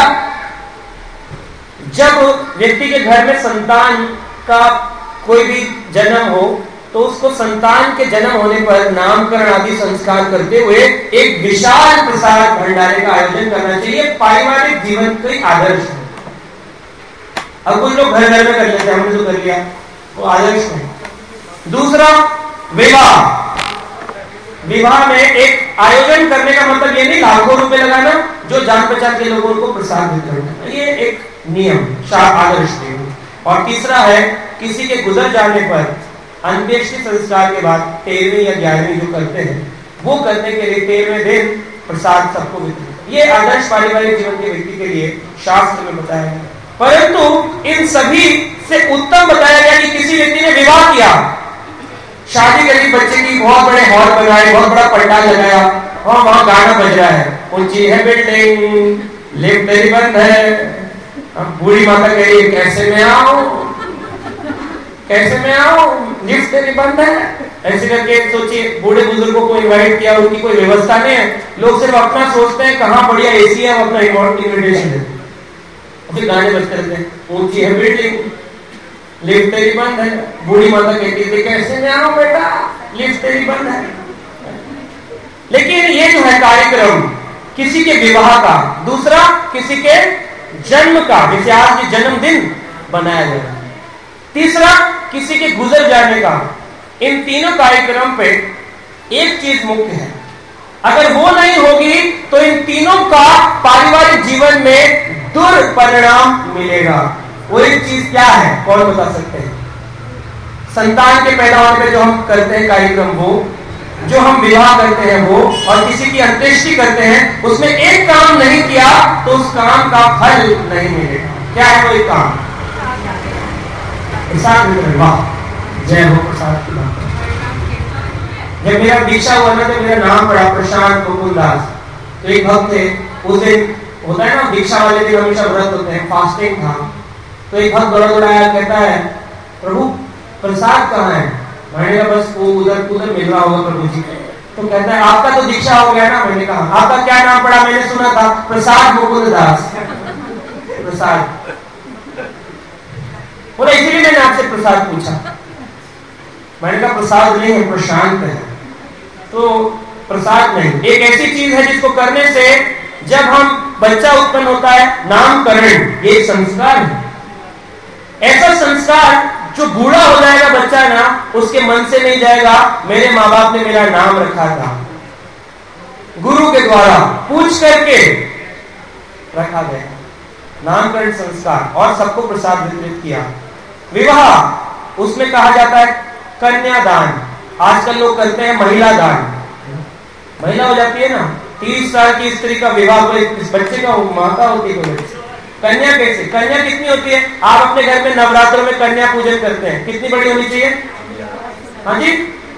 जब व्यक्ति के घर में संतान का कोई भी जन्म हो तो उसको संतान के जन्म होने पर नामकरण आदि संस्कार करते हुए एक विशाल प्रसाद भंडारे का आयोजन करना चाहिए। पारिवारिक जीवन का आदर्श है। अब कुछ लोग घर घर में कर लेते हैं, हमने जो कर लिया वो आदर्श है। दूसरा, विवाह। विवाह में एक आयोजन करने का मतलब ये नहीं लाखों रुपए लगाना, जो जान पहचान के लोगों को प्रसाद वितरण करना, ये एक नियम आदर्श नियम। और तीसरा है, किसी के गुजर जाने पर अंत्येष्टि संस्कार के बाद 13वीं या 11वीं जो करते हैं वो करने के लिए 13वें दिन प्रसाद सबको वितरण। ये आदर्श पारिवारिक जीवन के व्यक्ति के लिए शास्त्र में बताया गया। परंतु इन सभी से उत्तम बताया गया कि किसी व्यक्ति ने विवाह किया, शादी करी, बच्चे की बहुत बड़े हॉल बनाए, बहुत बड़ा पंडाल लगाया और वहां गाना बज रहा है, ऊंची है बिल्डिंग, लिफ्ट तेरी बंद है। अब बूढ़ी माता कह रही है कैसे मैं आऊं, कैसे मैं आऊं, लिफ्ट तेरी बंद है। ऐसे करके सोचिए, बूढ़े बुजुर्गों को इनवाइट किया, उनकी कोई व्यवस्था नहीं है, लोग सिर्फ अपना सोचते हैं कहाँ बढ़िया एसी है, अपना इन्विटेशन देते, फिर गाने बजते रहते हैं, ऊंची है बिल्डिंग, लिफ्ट तेरी बंद है। बूढ़ी माता कहती थी कैसे मैं आऊं बेटा, लिफ्ट तेरी बंद है। लेकिन ये जो है कार्यक्रम किसी के विवाह का, दूसरा किसी के जन्म का, जैसे आज के जन्मदिन बनाया गया, तीसरा किसी के गुजर जाने का। इन तीनों कार्यक्रम पे एक चीज मुख्य है, अगर वो नहीं होगी तो इन तीनों का पारिवारिक जीवन में दुर्परिणाम मिलेगा। वो एक चीज क्या है, कौन बता सकते हैं? संतान के पैदा होने पे जो हम करते हैं कार्यक्रम, वो जो हम विवाह करते हैं वो, और किसी की अंत्येष्टि करते हैं, उसमें एक काम नहीं किया तो उस काम का फल नहीं मिलेगा। क्या है वो एक काम? प्रसाद वितरण। वाह, जय हो प्रसाद की बात। जब मेरा दीक्षा हुआ ना तो मेरा नाम पड़ा प्रशांत मुकुंद दास। तो एक भक्त थे, उस दिन होता है ना दीक्षा वाले दिन हमेशा व्रत होते हैं, फास्टिंग था। तो एक भक्त दौड़ा आया, कहता है प्रभु प्रसाद कहाँ है? मैंने कहा बस वो उधर मिल रहा होगा प्रभु जी। तो कहता है आपका तो दीक्षा हो गया ना। मैंने कहा आपका क्या नाम पड़ा? मैंने सुना था प्रसाद मुकुंद दास। प्रसाद बोला इसीलिए मैंने आपसे प्रसाद पूछा। मैंने कहा प्रसाद नहीं है, प्रशांत है। तो प्रसाद नहीं, एक ऐसी चीज है जिसको करने से जब हम बच्चा उत्पन्न होता है, नामकरण ये एक संस्कार है। ऐसा संस्कार जो बूढ़ा हो जाएगा बच्चा ना, उसके मन से नहीं जाएगा मेरे माँ बाप ने मेरा नाम रखा था, गुरु के द्वारा पूछ करके रखा गया। नामकरण संस्कार, और सबको प्रसाद वितरित किया। विवाह, उसमें कहा जाता है कन्यादान। आजकल लोग करते हैं महिला दान। महिला हो जाती है ना, 30 साल की स्त्री का विवाह, इस बच्चे का माता होती है। कन्या कैसे? कन्या कितनी होती है? आप अपने घर में नवरात्रों में कन्या पूजन करते हैं, कितनी बड़ी होनी चाहिए? हाँ जी,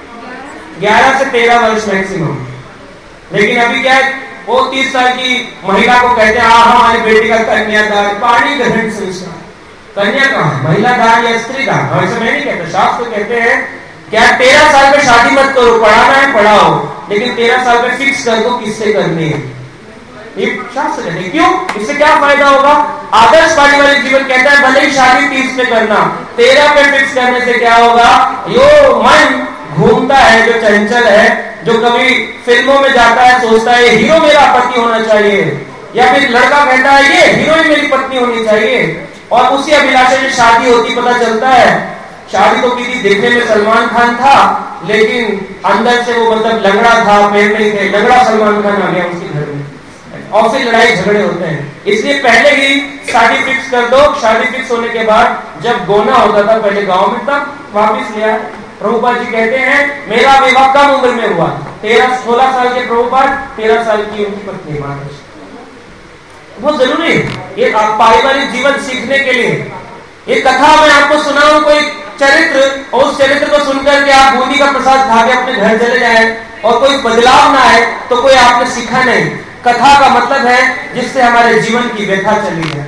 11 से 13 वर्ष मैक्सिमम। लेकिन अभी क्या है, वो 30 साल की महिला को कहते हैं हमारी बेटी का कन्यादान, पाणी ग्रहण संस्कार। कन्या कहाँ है? महिला दान या स्त्री दान? ऐसा मैं नहीं कहता, शास्त्र कहते हैं क्या 13 साल में शादी मत करो, पढ़ाना है पढ़ाओ, लेकिन 13 साल में फिक्स कर दो किससे करनी है। ये शास्त्र कहते हैं। क्यों? इससे क्या फायदा होगा? आदर्श पारिवारिक जीवन कहता है भले ही शादी 30 में करना, 13 पे फिक्स करने से क्या होगा? यो मन घूमता है, जो चंचल है, जो कभी फिल्मों में जाता है, सोचता है हीरो मेरा पति होना चाहिए, या फिर लड़का कहता है ये हीरोइन मेरी पत्नी होनी चाहिए, और उसी अभिलाषा में शादी होती। पता चलता है शादी तो की थी, देखने में सलमान खान था, लेकिन अंदर से वो मतलब लंगड़ा था, पैर नहीं थे, लंगड़ा सलमान खान आ गया उसके घर में, और फिर लड़ाई झगड़े होते हैं। इसलिए पहले ही शादी फिक्स कर दो। शादी फिक्स होने के बाद जब गोना होता था पहले गांव में, तब वापिस लिया। प्रभुपाद जी कहते हैं मेरा विवाह कम उम्र में हुआ, 16 साल के प्रभुपाद, 13 साल की उनकी पत्नी माता। बहुत जरूरी है ये पारिवारिक जीवन सीखने के लिए। ये कथा मैं आपको सुनाऊं, कोई चरित्र, और उस चरित्र को सुनकर के आप बूंदी का प्रसाद खा के अपने घर चले जाए और कोई बदलाव ना आए तो कोई आपने सीखा नहीं। कथा का मतलब है जिससे हमारे जीवन की व्यथा चली है।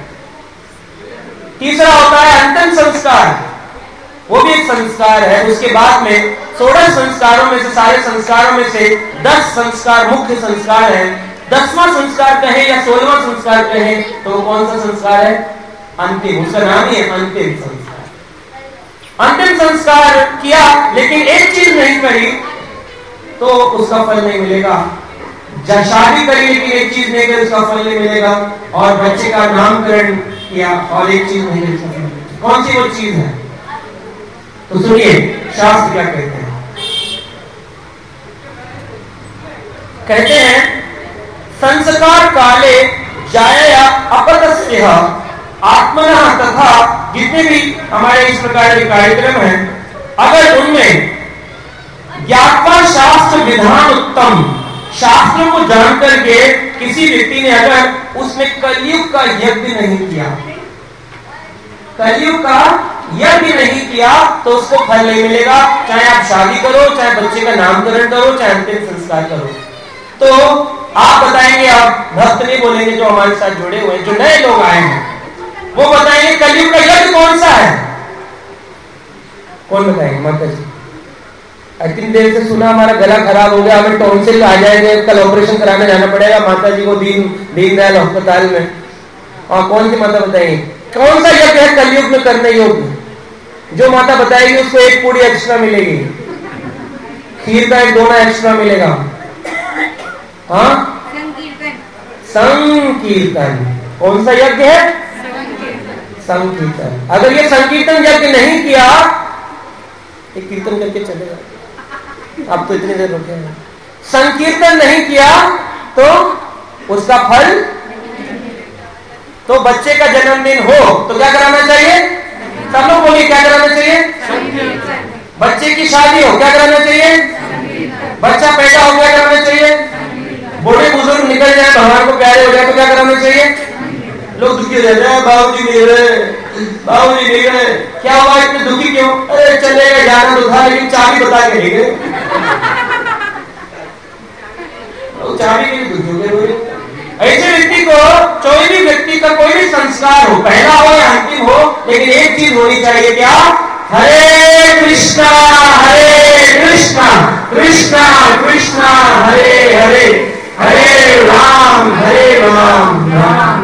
तीसरा होता है अंतिम संस्कार, वो भी एक संस्कार है। उसके बाद में 16 संस्कारों में से, सारे संस्कारों में से 10 संस्कार मुख्य संस्कार है। 10वां संस्कार कहे या 16वां संस्कार कहे तो वो कौन सा संस्कार है? अंतिम, उसका नाम ही है अंतिम संस्कार। अंतिम संस्कार किया लेकिन एक चीज नहीं करी तो उसका फल नहीं मिलेगा। जब शादी करी लेकिन एक चीज नहीं करी उसका फल नहीं मिलेगा। और बच्चे का नामकरण किया और एक चीज नहीं मिलेगी, कौन सी वो चीज है? तो सुनिए शास्त्र क्या कहते हैं। कहते हैं संस्कार काले जाया अपतस्य आत्मनः तथा, जितने भी हमारे इस प्रकार के कार्यक्रम हैं, अगर उनमें ज्ञात्वा शास्त्र विधान उत्तम, शास्त्रों को जान करके किसी व्यक्ति ने अगर उसमें कलयुग का यज्ञ नहीं किया, कलयुग का यज्ञ नहीं किया तो उसको फल नहीं मिलेगा। चाहे आप शादी करो, चाहे बच्चे का नामकरण करो, चाहे अंतिम संस्कार करो। तो आप बताएंगे, आप भक्त नहीं बोलेंगे, जो हमारे साथ जुड़े हुए हैं, जो नए लोग आए हैं, वो बताएंगे कलयुग का यज्ञ कौन सा है? कौन बताएंगे? माता जी, इतनी देर से सुना हमारा गला खराब हो गया, हमें टॉन्सिल आ जाएंगे, कल ऑपरेशन कराने जाना पड़ेगा माता जी को दीनदयाल अस्पताल में। और कौन सी माता बताएंगे कौन सा यज्ञ है कलयुग में करने योग्य? जो माता बताएगी उसको एक पूरी एक्स्ट्रा मिलेगी, खीर का एक दोना एक्स्ट्रा मिलेगा। हाँ, संकीर्तन। कौन सा यज्ञ है? संकीर्तन। अगर ये संकीर्तन यज्ञ नहीं किया, एक कीर्तन करके चलेगा, आप तो इतनी देर रुके हैं, संकीर्तन नहीं किया तो उसका फल, तो बच्चे का जन्मदिन हो तो क्या कराना चाहिए? सब लोग बोलिए क्या कराना चाहिए? बच्चे की शादी हो क्या कराना चाहिए? बच्चा पैदा हो क्या कराना चाहिए? बूढ़े बुजुर्ग निकल जाए, भगवान को प्यारे हो जाए तो क्या कराना चाहिए? लोग दुखी हो जाते हैं, बाबूजी नहीं रहे, बाबूजी नहीं रहे, क्या हुआ इतने दुखी क्यों? अरे चलेगा, जाना तो था लेकिन चाबी बता के नहीं गए। चाबी के लिए दुखी हो गए। ऐसे व्यक्ति को, कोई भी व्यक्ति का कोई भी संस्कार हो, पहला हो या अंतिम हो, लेकिन एक चीज होनी चाहिए, क्या? हरे कृष्णा कृष्णा कृष्णा हरे हरे, हरे राम राम राम।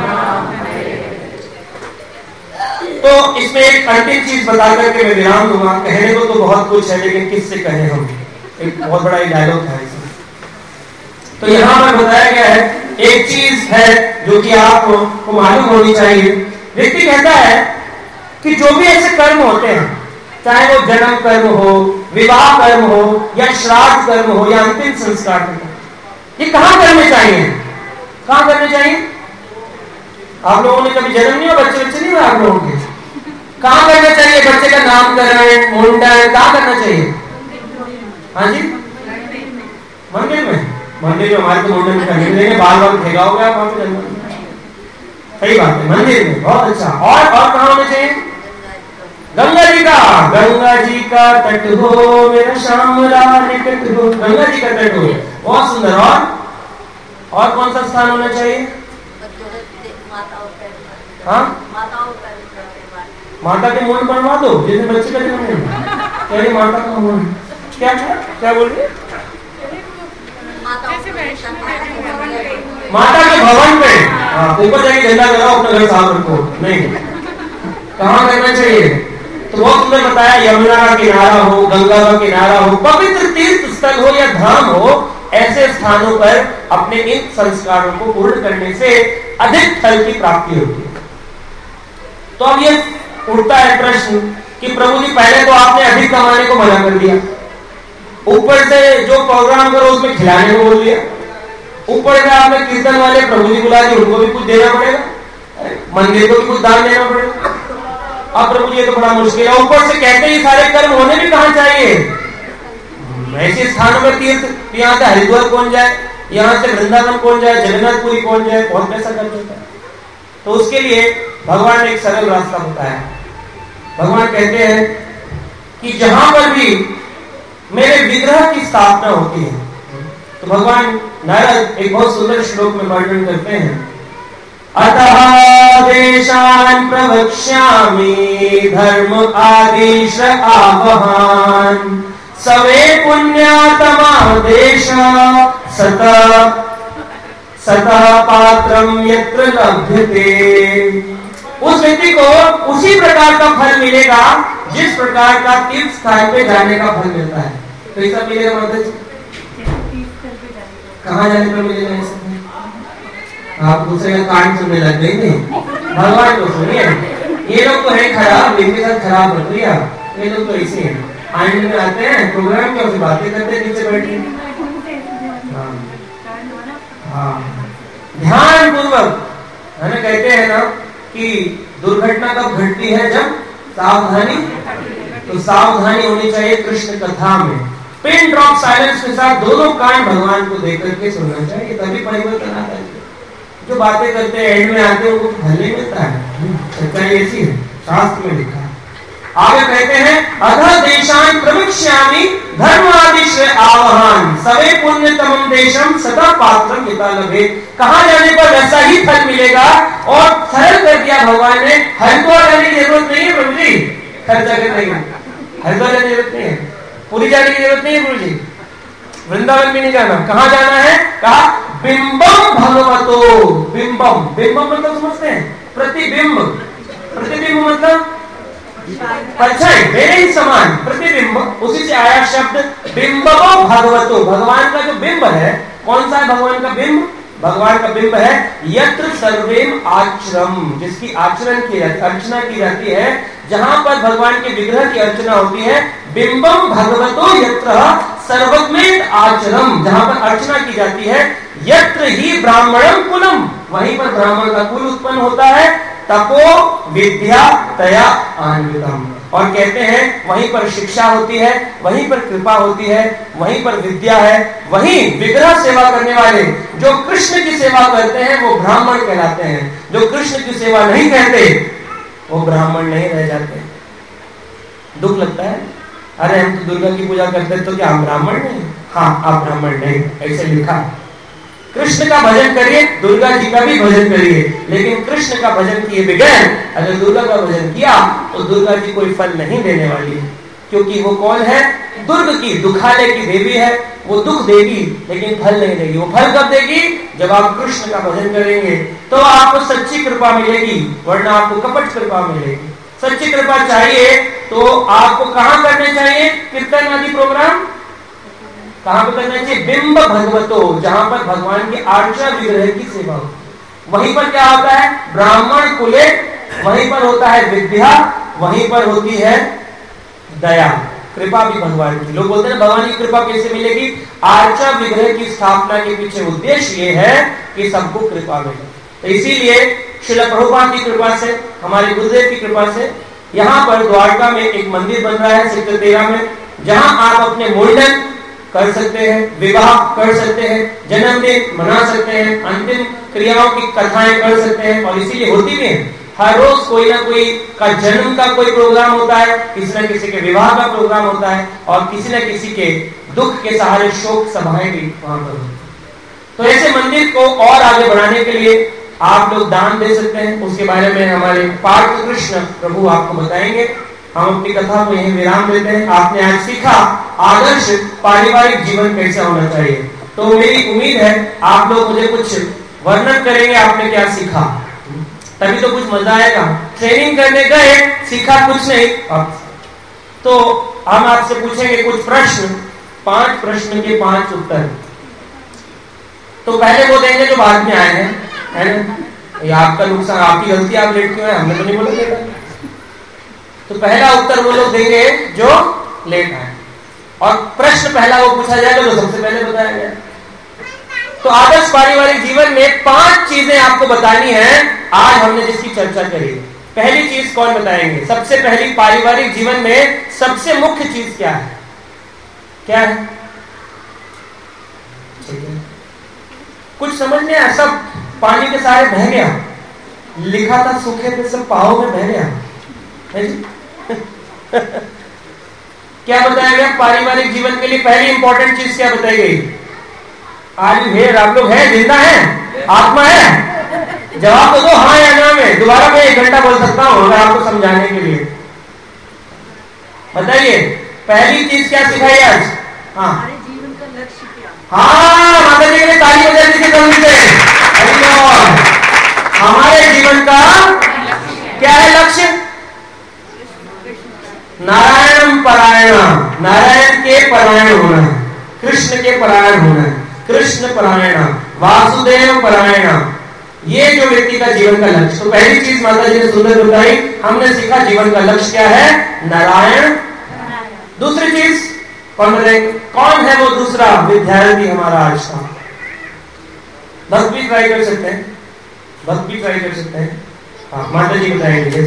तो इसमें एक अंतिम चीज बता करके मैं विराम दूंगा। कहने को तो बहुत कुछ है, लेकिन किससे कहें हम? एक बहुत बड़ा डायलॉग था इसमें। तो यहां पर बताया गया है, एक चीज है जो कि आपको मालूम होनी चाहिए। व्यक्ति कहता है कि जो भी ऐसे कर्म होते हैं, चाहे वो जन्म कर्म हो, विवाह कर्म हो, या श्राद्ध कर्म हो, या अंतिम संस्कार कर्म, ये कहां करने चाहिए? कहां करने चाहिए? आप लोगों ने कभी जन्म नहीं हुआ, बच्चे नहीं हुए आप लोगों के? कहां करना चाहिए? बच्चे का नामकरण, मुंडन कहां करना चाहिए? हाँ जी, मंदिर में। मंदिर में हमारे तो मुंडन करने देंगे, बाल बाल फेंका हो गया वहां पे जन्म। सही बात है, मंदिर में, बहुत अच्छा। और कहां होना चाहिए? गंगा जी का तट हो मेरा श्यामला निकट हो, गंगा जी का तट हो, बहुत सुंदर। और कौन सा स्थान होना चाहिए? हाँ, माता के मुंड बनवा दो, जैसे बच्चे का जन्म। कह माता का मुंड, क्या बोल रही? माता के भवन पे ऊपर जाके झंडा लगाओ, अपना घर साफ रखो। नहीं, कहाँ करना चाहिए? तो बहुत सुंदर बताया, यमुना का किनारा हो, गंगा का किनारा हो, पवित्र तीर्थ स्थल हो या धाम हो, ऐसे स्थानों पर अपने इन संस्कारों को पूर्ण करने से अधिक फल की प्राप्ति होती है। तो अब ये उठता है प्रश्न कि प्रभु जी पहले तो आपने अधिक कमाने को मना कर दिया, ऊपर से जो प्रोग्राम करो उसमें खिलाने को बोल दिया, ऊपर से आपने कीर्तन वाले प्रभु जी बुला दिए, उनको भी कुछ देना पड़ेगा, मंदिर को भी कुछ दान देना पड़ेगा। अब प्रभु जी ये तो बड़ा मुश्किल है। ऊपर से कहते ही सारे कर्म होने भी कहां चाहिए? ऐसे स्थानों में तीर्थ, यहाँ से हरिद्वार कौन जाए, यहाँ से वृंदावन कौन जाए, जगन्नाथपुरी कौन जाए, बहुत पैसा खर्च होता है। तो उसके लिए भगवान ने एक सरल रास्ता बताया। भगवान कहते हैं कि जहां पर भी मेरे विग्रह की स्थापना होती है, तो भगवान नारद एक बहुत सुंदर श्लोक में वर्णन करते हैं, अतः देशान् प्रवक्ष्यामि धर्म आदेश आवहान सवे पुण्यात्मा देश सतः पात्रम यत्र लभ्यते। उस व्यक्ति को उसी प्रकार का फल मिलेगा जिस प्रकार का तीर्थ स्थान पे जाने का फल मिलता है। तो ये सब मिलेगा मतलब कहाँ जाने पर मिलेगा? आप दूसरे का कान सुनने लग गई थे, भगवान को सुनिए। ये लोग तो है खराब, इनके साथ खराब प्रक्रिया, ये लोग तो ऐसे हैं, आनंद में आते हैं, प्रोग्राम में बातें करते हैं नीचे बैठ के। हाँ, ध्यान पूर्वक है ना, कहते हैं ना कि दुर्घटना कब घटती है? जब सावधानी, तो सावधानी होनी चाहिए कृष्ण कथा में। पिन ड्रॉप साइलेंस के साथ दोनों कान भगवान को देकर के सुनना चाहिए, तभी परिवर्तन आता है। जो बातें करते हैं एंड में आते हैं उनको फल नहीं मिलता है। सच्चाई ऐसी है, शास्त्र में लिखा है। आगे कहते हैं अधः देशान् प्रवक्ष्यामि धर्मादिश आवहान सवे पुण्यतमं देशम सदा पात्रम यथा लभेत। कहां जाने पर वैसा ही फल मिलेगा। और सरल कर दिया भगवान ने, हरिद्वार जाने की जरूरत नहीं है प्रभु जी, खर्चा करने की हरिद्वार जाने की जरूरत नहीं है, पुरी जाने की जरूरत नहीं है प्रभु जी, वृंदावन भी नहीं जाना। कहां जाना है? कहा बिंबम भगवतो। बिंबम, बिंबम मतलब समझते हैं? प्रतिबिंब। प्रतिबिंब मतलब परछाई, मेरे ही समान प्रतिबिंब, उसी से आया शब्द बिंबो भगवतो। भगवान का जो बिंब है, कौन सा है भगवान का बिंब? भगवान का बिंब है यत्र सर्वेम आचरम, जिसकी आचरण की अर्चना की जाती है, जहां पर भगवान के विग्रह की अर्चना होती है। बिंबम भगवतो यत्र सर्वमेत आचरम, जहां पर अर्चना की जाती है। यत्र ही ब्राह्मणम कुलम, वहीं पर ब्राह्मण का कुल उत्पन्न होता है। तपो विद्या तया अन्वितम, और कहते हैं वहीं पर शिक्षा होती है, वहीं पर कृपा होती है, वहीं पर विद्या है। वहीं विग्रह सेवा करने वाले जो कृष्ण की सेवा करते हैं वो ब्राह्मण कहलाते हैं, जो कृष्ण की सेवा नहीं करते वो ब्राह्मण नहीं रह जाते। दुख लगता है, अरे हम तो दुर्गा की पूजा करते तो क्या हम ब्राह्मण नहीं? हाँ, आप ब्राह्मण नहीं, ऐसे लिखा। कृष्ण का भजन करिए, दुर्गा जी का भी भजन करिए, लेकिन कृष्ण का भजन किए बगैर अगर दुर्गा का भजन किया तो दुर्गा जी कोई फल नहीं देने वाली, क्योंकि वो कौन है? दुर्ग की, दुखालय की देवी है। वो दुख देगी लेकिन फल नहीं देगी। वो फल कब देगी? जब आप कृष्ण का भजन करेंगे तो आपको सच्ची कृपा मिलेगी, वरना आपको कपट कृपा मिलेगी। सच्ची कृपा चाहिए तो आपको कहां करने चाहिए? कीर्तन आदि प्रोग्राम कहां पर करना चाहिए? बिंब भगवतो, जहां पर भगवान के आर्चा विग्रह की सेवा होती, वहीं पर क्या होता है? ब्राह्मण कुले, वहीं पर होता है विद्या, वहीं पर होती है दया, कृपा भी भगवान की। लोग बोलते हैं भगवान की कृपा कैसे मिलेगी? आर्चा विग्रह की स्थापना के पीछे उद्देश्य ये है कि सबको कृपा मिले। तो इसीलिए श्रील प्रभुपाद की कृपा से, हमारे गुरुदेव की कृपा से यहाँ पर द्वारका में एक मंदिर बन रहा है सेक्टर 13 में, जहां आप अपने मुंडन कर सकते हैं, विवाह कर सकते हैं, जन्मदिन मना सकते हैं, अंतिम क्रियाओं की कथाएं कर सकते हैं। और इसीलिए होती भी है, हर रोज कोई ना कोई का जन्म का कोई प्रोग्राम होता है, किसी न किसी के विवाह का प्रोग्राम होता है, और किसी न किसी के दुख के सहारे शोक सभाएं भी वहां पर होती है। तो ऐसे मंदिर को और आगे बढ़ाने के लिए आप लोग दान दे सकते हैं। उसके बारे में हमारे पार्थ कृष्ण प्रभु आपको बताएंगे। हम अपनी कथा को यहीं विराम देते हैं। आपने आज सीखा आदर्श पारिवारिक जीवन कैसे होना चाहिए। तो मेरी उम्मीद है आप लोग मुझे कुछ वर्णन करेंगे आपने क्या सीखा, तभी तो कुछ मजा आएगा। ट्रेनिंग करने गए, सीखा कुछ नहीं। तो हम आपसे पूछेंगे कुछ प्रश्न, 5 प्रश्न के 5 उत्तर। तो पहले वो देंगे जो बाद में आए हैं, है ना? ये आपका नुकसान, आपकी गलती, आप लेट क्यों है? हमने तो नहीं बोला। तो पहला उत्तर वो लोग देंगे जो लेट आए, और प्रश्न पहला वो पूछा जाएगा जो सबसे पहले बताया गया। तो आदर्श पारिवारिक जीवन में 5 चीजें आपको बतानी है आज हमने जिसकी चर्चा करी। पहली चीज कौन बताएंगे? सबसे पहली, पारिवारिक जीवन में सबसे मुख्य चीज क्या है? क्या है? कुछ समझ नहीं आया, सब पानी के सारे बह गया। लिखा था सूखे पे, सब पाव में बह गया। क्या बताया गया पारिवारिक जीवन के लिए? पहली इंपॉर्टेंट चीज क्या बताई गई? आज हेर, आप लोग हैं, जिंदा हैं, आत्मा है? जवाब तो दो, हाँ या ना में। दोबारा मैं 1 घंटा बोल सकता हूँ अगर आपको समझाने के लिए। बताइए पहली चीज क्या सिखाई आज? हाँ, जीवन का लक्ष्य क्या? हाँ, माता जी ने ताली बजा दी कमी से। हमारे जीवन का क्या है लक्ष्य? नारायण परायण, नारायण के परायण होना, कृष्ण के परायण होना, कृष्ण परायण, वासुदेव परायण, ये जो व्यक्ति का जीवन का लक्ष्य। तो पहली चीज माता जी ने सुंदर बताई, हमने सीखा जीवन का लक्ष्य क्या है? नारायण। दूसरी चीज कौन बताएंगे? कौन है वो दूसरा विद्यार्थी हमारा आज का? भक्त भी ट्राई कर सकते हैं, भक्त भी ट्राई कर सकते हैं। हाँ, माता जी बताएंगे।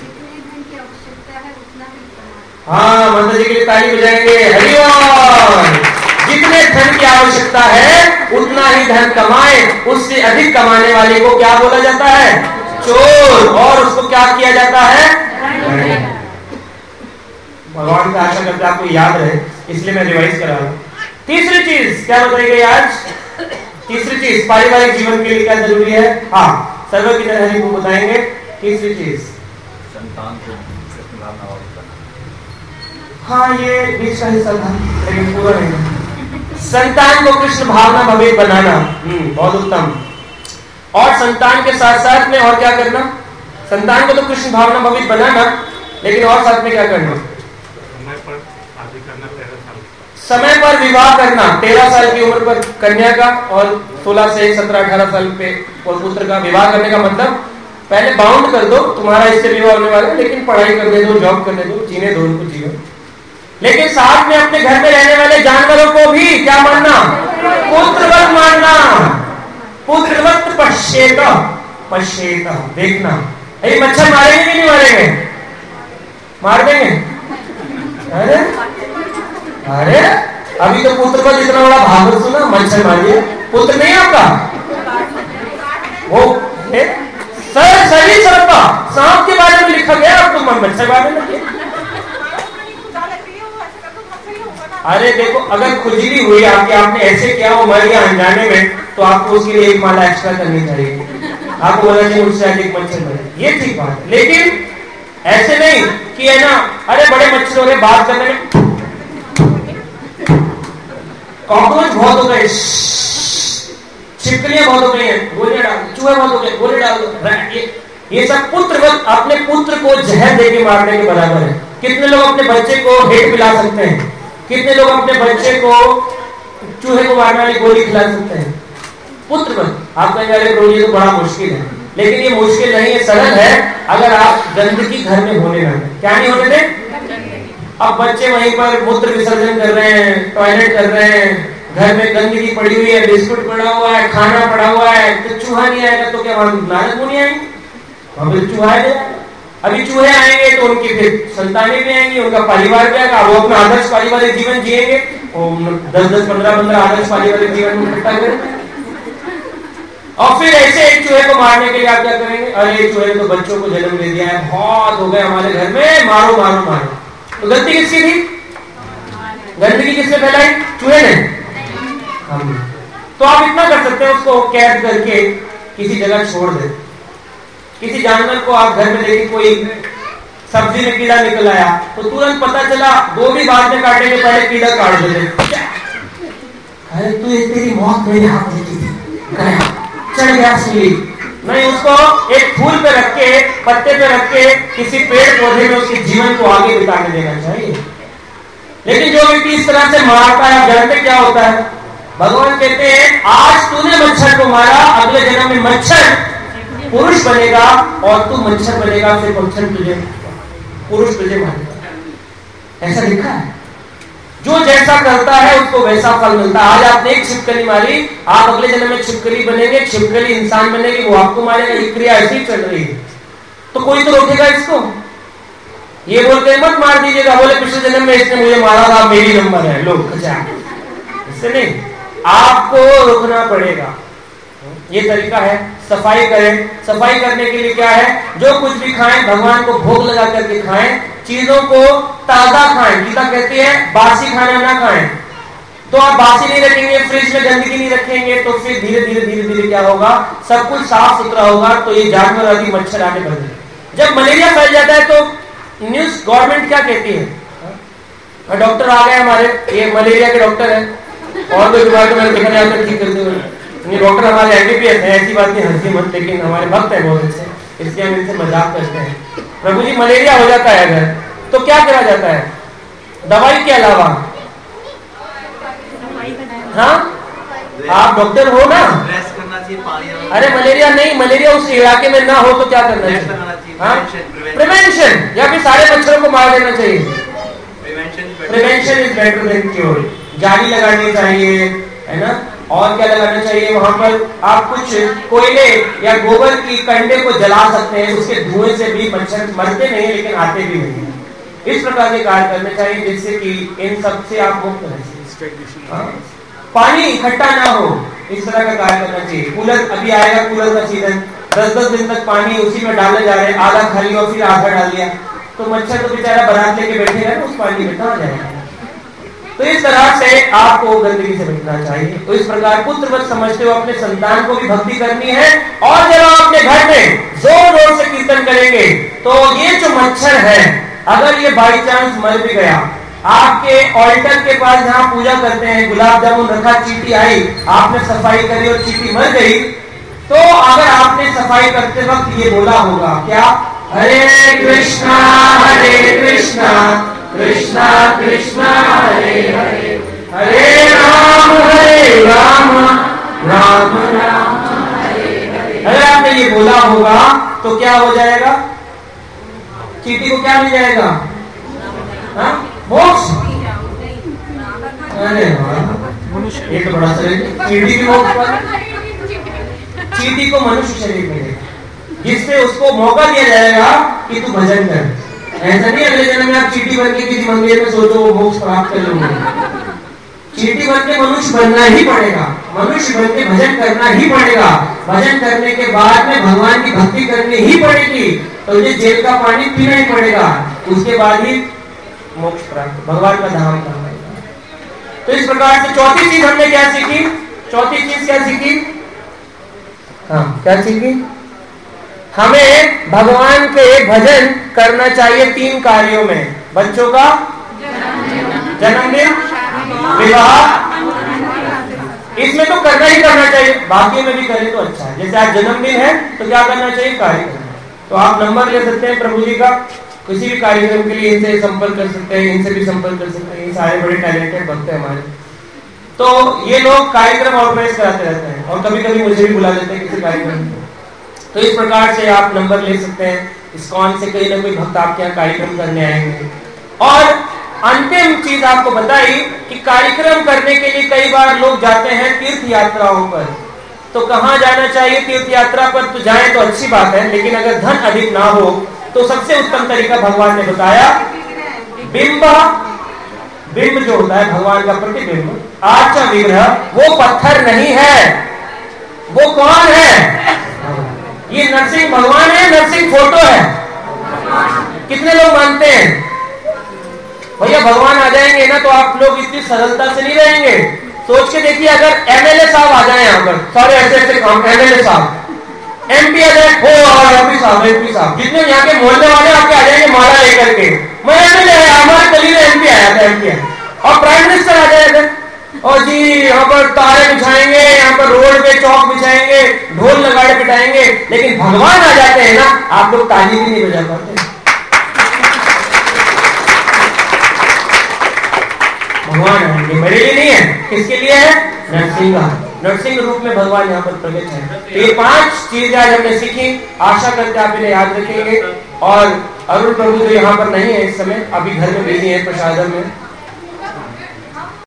हाँ, माता जी के लिए ताली बजाएंगे। हरिओम। जितने धन की आवश्यकता है उतना ही धन कमाए, उससे अधिक कमाने वाले को क्या बोला जाता है? चोर। और उसको क्या किया जाता है? भगवान का आशा करते आपको याद रहे, इसलिए मैं रिवाइज करा रहा हूं। तीसरी चीज क्या बताई गई आज? तीसरी चीज पारिवारिक जीवन के लिए क्या जरूरी है? हाँ, सर्व की तरह हरि को बताएंगे। तीसरी चीज संतान को कृष्ण भावना वाली बनाना। हाँ, ये बीच का हिस्सा था लेकिन पूरा नहीं। संतान को कृष्ण भावना भवित बनाना, बहुत उत्तम। और संतान के साथ साथ में और क्या करना? संतान को तो कृष्ण भावना भवित बनाना, लेकिन और साथ में क्या करना? समय पर शादी करना, 13 साल। समय पर विवाह करना, 13 साल की उम्र पर कन्या का और 16 से 17-18 साल पे पुत्र का विवाह करने का मतलब पहले बाउंड कर दो, तुम्हारा इससे विवाह होने वाला है, लेकिन पढ़ाई करने दो, जॉब करने दो, जीने दो उनको जीवन। लेकिन साथ में अपने घर में रहने वाले जानवरों को भी क्या मानना? पुत्रवत मानना। पुत्रवत पश्येत, पश्येत, देखना। अरे मच्छर मारेंगे कि नहीं मारेंगे? मार देंगे? अरे अरे अभी तो पुत्र पर इतना बड़ा भागवत सुना, मच्छर मारिए। पुत्र नहीं आपका वो सही सरपा सांप के बारे में लिखा गया, अब तुम मच्छर बारे में लिखे। अरे देखो, अगर खुजली हुई आपकी, आपने ऐसे किया, वो मर गया अनजाने में, तो आपको उसके लिए एक माला एक्स्ट्रा करनी चाहिए। आपको बोला चाहिए मुझसे अधिक मच्छर मरे, ये ठीक बात है। लेकिन ऐसे नहीं कि है ना, अरे बड़े मच्छर हो रहे, बात करने में कॉकरोच बहुत हो गए, छिपकलियां बहुत हो गई हैं, गोलियां डाल, चूहे बहुत हो गए, गोली डाल दो। ये सब पुत्रवत अपने पुत्र को जहर देके मारने के बराबर है। कितने लोग अपने बच्चे को हेट पिला सकते हैं? कितने लोग अपने बच्चे को चूहे को मारने वाली गोली खिला सकते हैं? पुत्रवत। आप कहेंगे अरे प्रभु ये तो बड़ा मुश्किल है, लेकिन ये मुश्किल नहीं है, सरल है। अगर आप गंदगी घर में होने ना दें। क्या नहीं होने दें? अब बच्चे वहीं पर मूत्र विसर्जन कर रहे हैं, टॉयलेट कर रहे हैं, घर में गंदगी पड़ी हुई है, बिस्कुट पड़ा हुआ है, खाना पड़ा हुआ है, तो चूहा नहीं आएगा तो क्या वहां लानत मुनि आएंगे? वहां पर चूहा आएगा। अभी चूहे आएंगे तो उनकी फिर संतानें भी आएंगी, उनका परिवार भी आएगा, वो अपना आदर्श पारिवारिक जीवन जिएंगे, 10-10, 15-15 आदर्श पारिवारिक जीवन इकट्ठा करेंगे। और फिर ऐसे एक चूहे को मारने के लिए आप क्या करेंगे? अरे चूहे तो बच्चों को जन्म दे दिया है, बहुत हो गए हमारे घर में, मारो मारो मारो। तो गलती किसकी थी? गंदगी किसने फैलाई? चूहे ने। तो आप इतना कर सकते हैं, उसको कैद करके किसी जगह छोड़ दे। किसी जानवर को आप घर में देखे, कोई सब्जी में कीड़ा निकल आया, तो तुरंत पता चला, गोभी बाद में काटेंगे, पहले कीड़ा काट देते। अरे तू तेरी मौत मेरे हाथ में थी, चढ़ गया सूली। नहीं, उसको एक फूल पे रख के, पत्ते पे रख के, किसी पेड़ पौधे में उसके जीवन को आगे बिताने देना चाहिए। लेकिन जो व्यक्ति इस तरह से मारता है, जानते क्या होता है? भगवान कहते हैं आज तूने मच्छर को मारा, अगले जन्म में मच्छर पुरुष बनेगा और तू मच्छर बनेगा, फिर मच्छर तुझे पुरुष तुझे मारेगा। ऐसा लिखा है। जो जैसा करता है उसको वैसा फल मिलता है। आज आपने एक छिपकली मारी, आप अगले जन्म में छिपकली बनेंगे, छिपकली इंसान बनेगी, वो आपको मारेगा। ये क्रिया ऐसी चल रही है, तो कोई तो रोकेगा इसको। ये बोलते हैं मत मार दीजिएगा, बोले पिछले जन्म में इसने मुझे मारा था, मेरी नंबर है, लोग इससे नहीं, आपको रोकना पड़ेगा। ये तरीका है। सफाई करें। सफाई करने के लिए क्या है? जो कुछ भी खाएं भगवान को भोग लगा करके खाएं, चीजों को ताजा खाएं। गीता कहती है बासी खाना ना खाएं। तो आप बासी नहीं रखेंगे, फ्रिज में गंदगी नहीं रखेंगे, तो फिर धीरे धीरे धीरे धीरे क्या होगा? सब कुछ साफ सुथरा होगा, तो ये जानवर आदि मच्छर आने बढ़ेंगे। जब मलेरिया फैल जाता है तो न्यूज गवर्नमेंट क्या कहती है? डॉक्टर आ गए हमारे, ये मलेरिया के डॉक्टर है, और कोई बीमारी मैंने देखने आकर ठीक करते हुए, ये डॉक्टर हमारे एमबीबीएस है, ऐसी बात नहीं, हंसी मत, लेकिन हमारे भक्त है बहुत अच्छे, इसलिए हम इनसे मजाक करते हैं। प्रभु जी मलेरिया हो जाता है अगर, तो क्या करा जाता है? दवाई के अलावा? हाँ, आप डॉक्टर हो ना? अरे मलेरिया नहीं, मलेरिया उस इलाके में ना हो तो क्या करना चाहिए? हाँ, प्रिवेंशन, या फिर सारे मच्छरों को मार देना चाहिए। Prevention is better than cure. जाली लगानी चाहिए, है ना? और क्या लगाना चाहिए? वहां पर आप कुछ कोयले या गोबर की कंडे को जला सकते हैं, उसके धुएं से भी मच्छर मरते नहीं लेकिन आते भी नहीं। इस प्रकार के कार्य करने चाहिए जिससे कि इन सब से आप मुक्त रहे। पानी इकट्ठा ना हो, इस तरह का कार्य करना चाहिए। कूलर अभी आएगा, कूलर का सीजन, 10-10 दिन तक पानी उसी में डालने जा रहे हैं, आधा खाली और फिर आधा डाल दिया, तो मच्छर तो बेचारा बारात लेके बैठे रहे उस पानी में, कहां जाएगा? तो इस तरह से आपको गंदगी से बचना चाहिए। तो इस प्रकार पुत्रवत समझते हो अपने संतान को भी भक्ति करनी है। और जब आप अपने घर में जोर जोर से कीर्तन करेंगे तो ये जो मच्छर है, अगर ये बाई चांस मर भी गया, आपके ऑल्टर के पास जहां पूजा करते हैं, गुलाब जामुन रखा, चींटी आई, आपने सफाई करी और चींटी मर गई, तो अगर आपने सफाई करते वक्त ये बोला होगा क्या? हरे कृष्णा कृष्णा कृष्णा हरे हरे, हरे राम राम राम हरे हरे। अगर आपने ये बोला होगा तो क्या हो जाएगा? चींटी को क्या मिल जाएगा? मोक्ष। अरे ये तो बड़ा शरीर, चींटी की मोक्ष पर, चींटी को मनुष्य शरीर मिलेगा, जिससे उसको मौका दिया जाएगा कि तू भजन कर। ऐसा नहीं अगले जन्म में आप चींटी बन के किसी मंदिर में सोचो वो मोक्ष प्राप्त कर लोगे। चींटी बन के मनुष्य बनना ही पड़ेगा, मनुष्य बन के भजन करना ही पड़ेगा। भजन करने के बाद में भगवान की भक्ति करनी ही पड़ेगी, तो ये जेल का पानी पीना ही पड़ेगा, उसके बाद ही मोक्ष प्राप्त, भगवान का धाम करना। तो इस प्रकार से चौथी चीज हमने क्या सीखी? चौथी चीज क्या सीखी? हाँ, क्या सीखी? हमें भगवान के भजन करना चाहिए 3 कार्यों में। बच्चों का जन्मदिन, विवाह, इसमें तो करना ही करना चाहिए, बाकी में भी करें तो अच्छा है। जैसे आज जन्मदिन है तो क्या करना चाहिए? कार्यक्रम। तो आप नंबर ले सकते हैं प्रभु जी का, किसी भी कार्यक्रम के लिए इनसे संपर्क कर सकते हैं, इनसे भी संपर्क कर सकते हैं। ये सारे बड़े टैलेंटेड भक्त हैं हमारे। तो ये लोग कार्यक्रम ऑर्गेनाइज कराते रहते हैं और कभी कभी मुझे भी बुला लेते हैं किसी कार्यक्रम में। तो इस प्रकार से आप नंबर ले सकते हैं। इस्कॉन से कोई ना कोई भक्त आपके यहाँ कार्यक्रम करने आएंगे। और अंतिम चीज आपको बताई कि कार्यक्रम करने के लिए कई बार लोग जाते हैं तीर्थ यात्राओं पर। तो कहाँ जाना चाहिए? तीर्थ यात्रा पर तो जाएं तो अच्छी बात है, लेकिन अगर धन अधिक ना हो तो सबसे उत्तम तरीका भगवान ने बताया, बिंब जो होता है भगवान का प्रतिबिंब, आचा विग्रह, वो पत्थर नहीं है, वो कौन है? ये नरसिंह भगवान है, नरसिंह फोटो है। कितने लोग मानते हैं? भैया भगवान आ जाएंगे ना तो आप लोग इतनी सरलता से नहीं रहेंगे। सोच के देखिए, अगर एमएलए साहब आ जाए यहाँ पर, सारे ऐसे काम, एमएलए साहब, एमपी आ जाए, हो एमपी साहब, जितने यहाँ के मोहल्ले वाले आपके आ जाएंगे माला लेकर के, मैं एमएलए है, हमारे गली में एमपी आया था, एमपी है। और प्राइम मिनिस्टर आ जाएगा और जी यहाँ पर तारे बिछाएंगे, यहाँ पर रोड पे चौक बिछाएंगे, ढोल नगाड़े पिटाएंगे, लेकिन भगवान आ जाते हैं ना, आप लोग ताली भी नहीं बजा पाते। भगवान आएंगे, मेरे लिए नहीं है, किसके लिए है? नरसिंह रूप में भगवान यहाँ पर प्रकट है। तो ये 5 चीजें आज हमने सीखी, आशा करते आप इन्हें याद रखेंगे। और अरुण प्रभु जो यहाँ पर नहीं है इस समय, अभी घर में बिजी है प्रसादम में,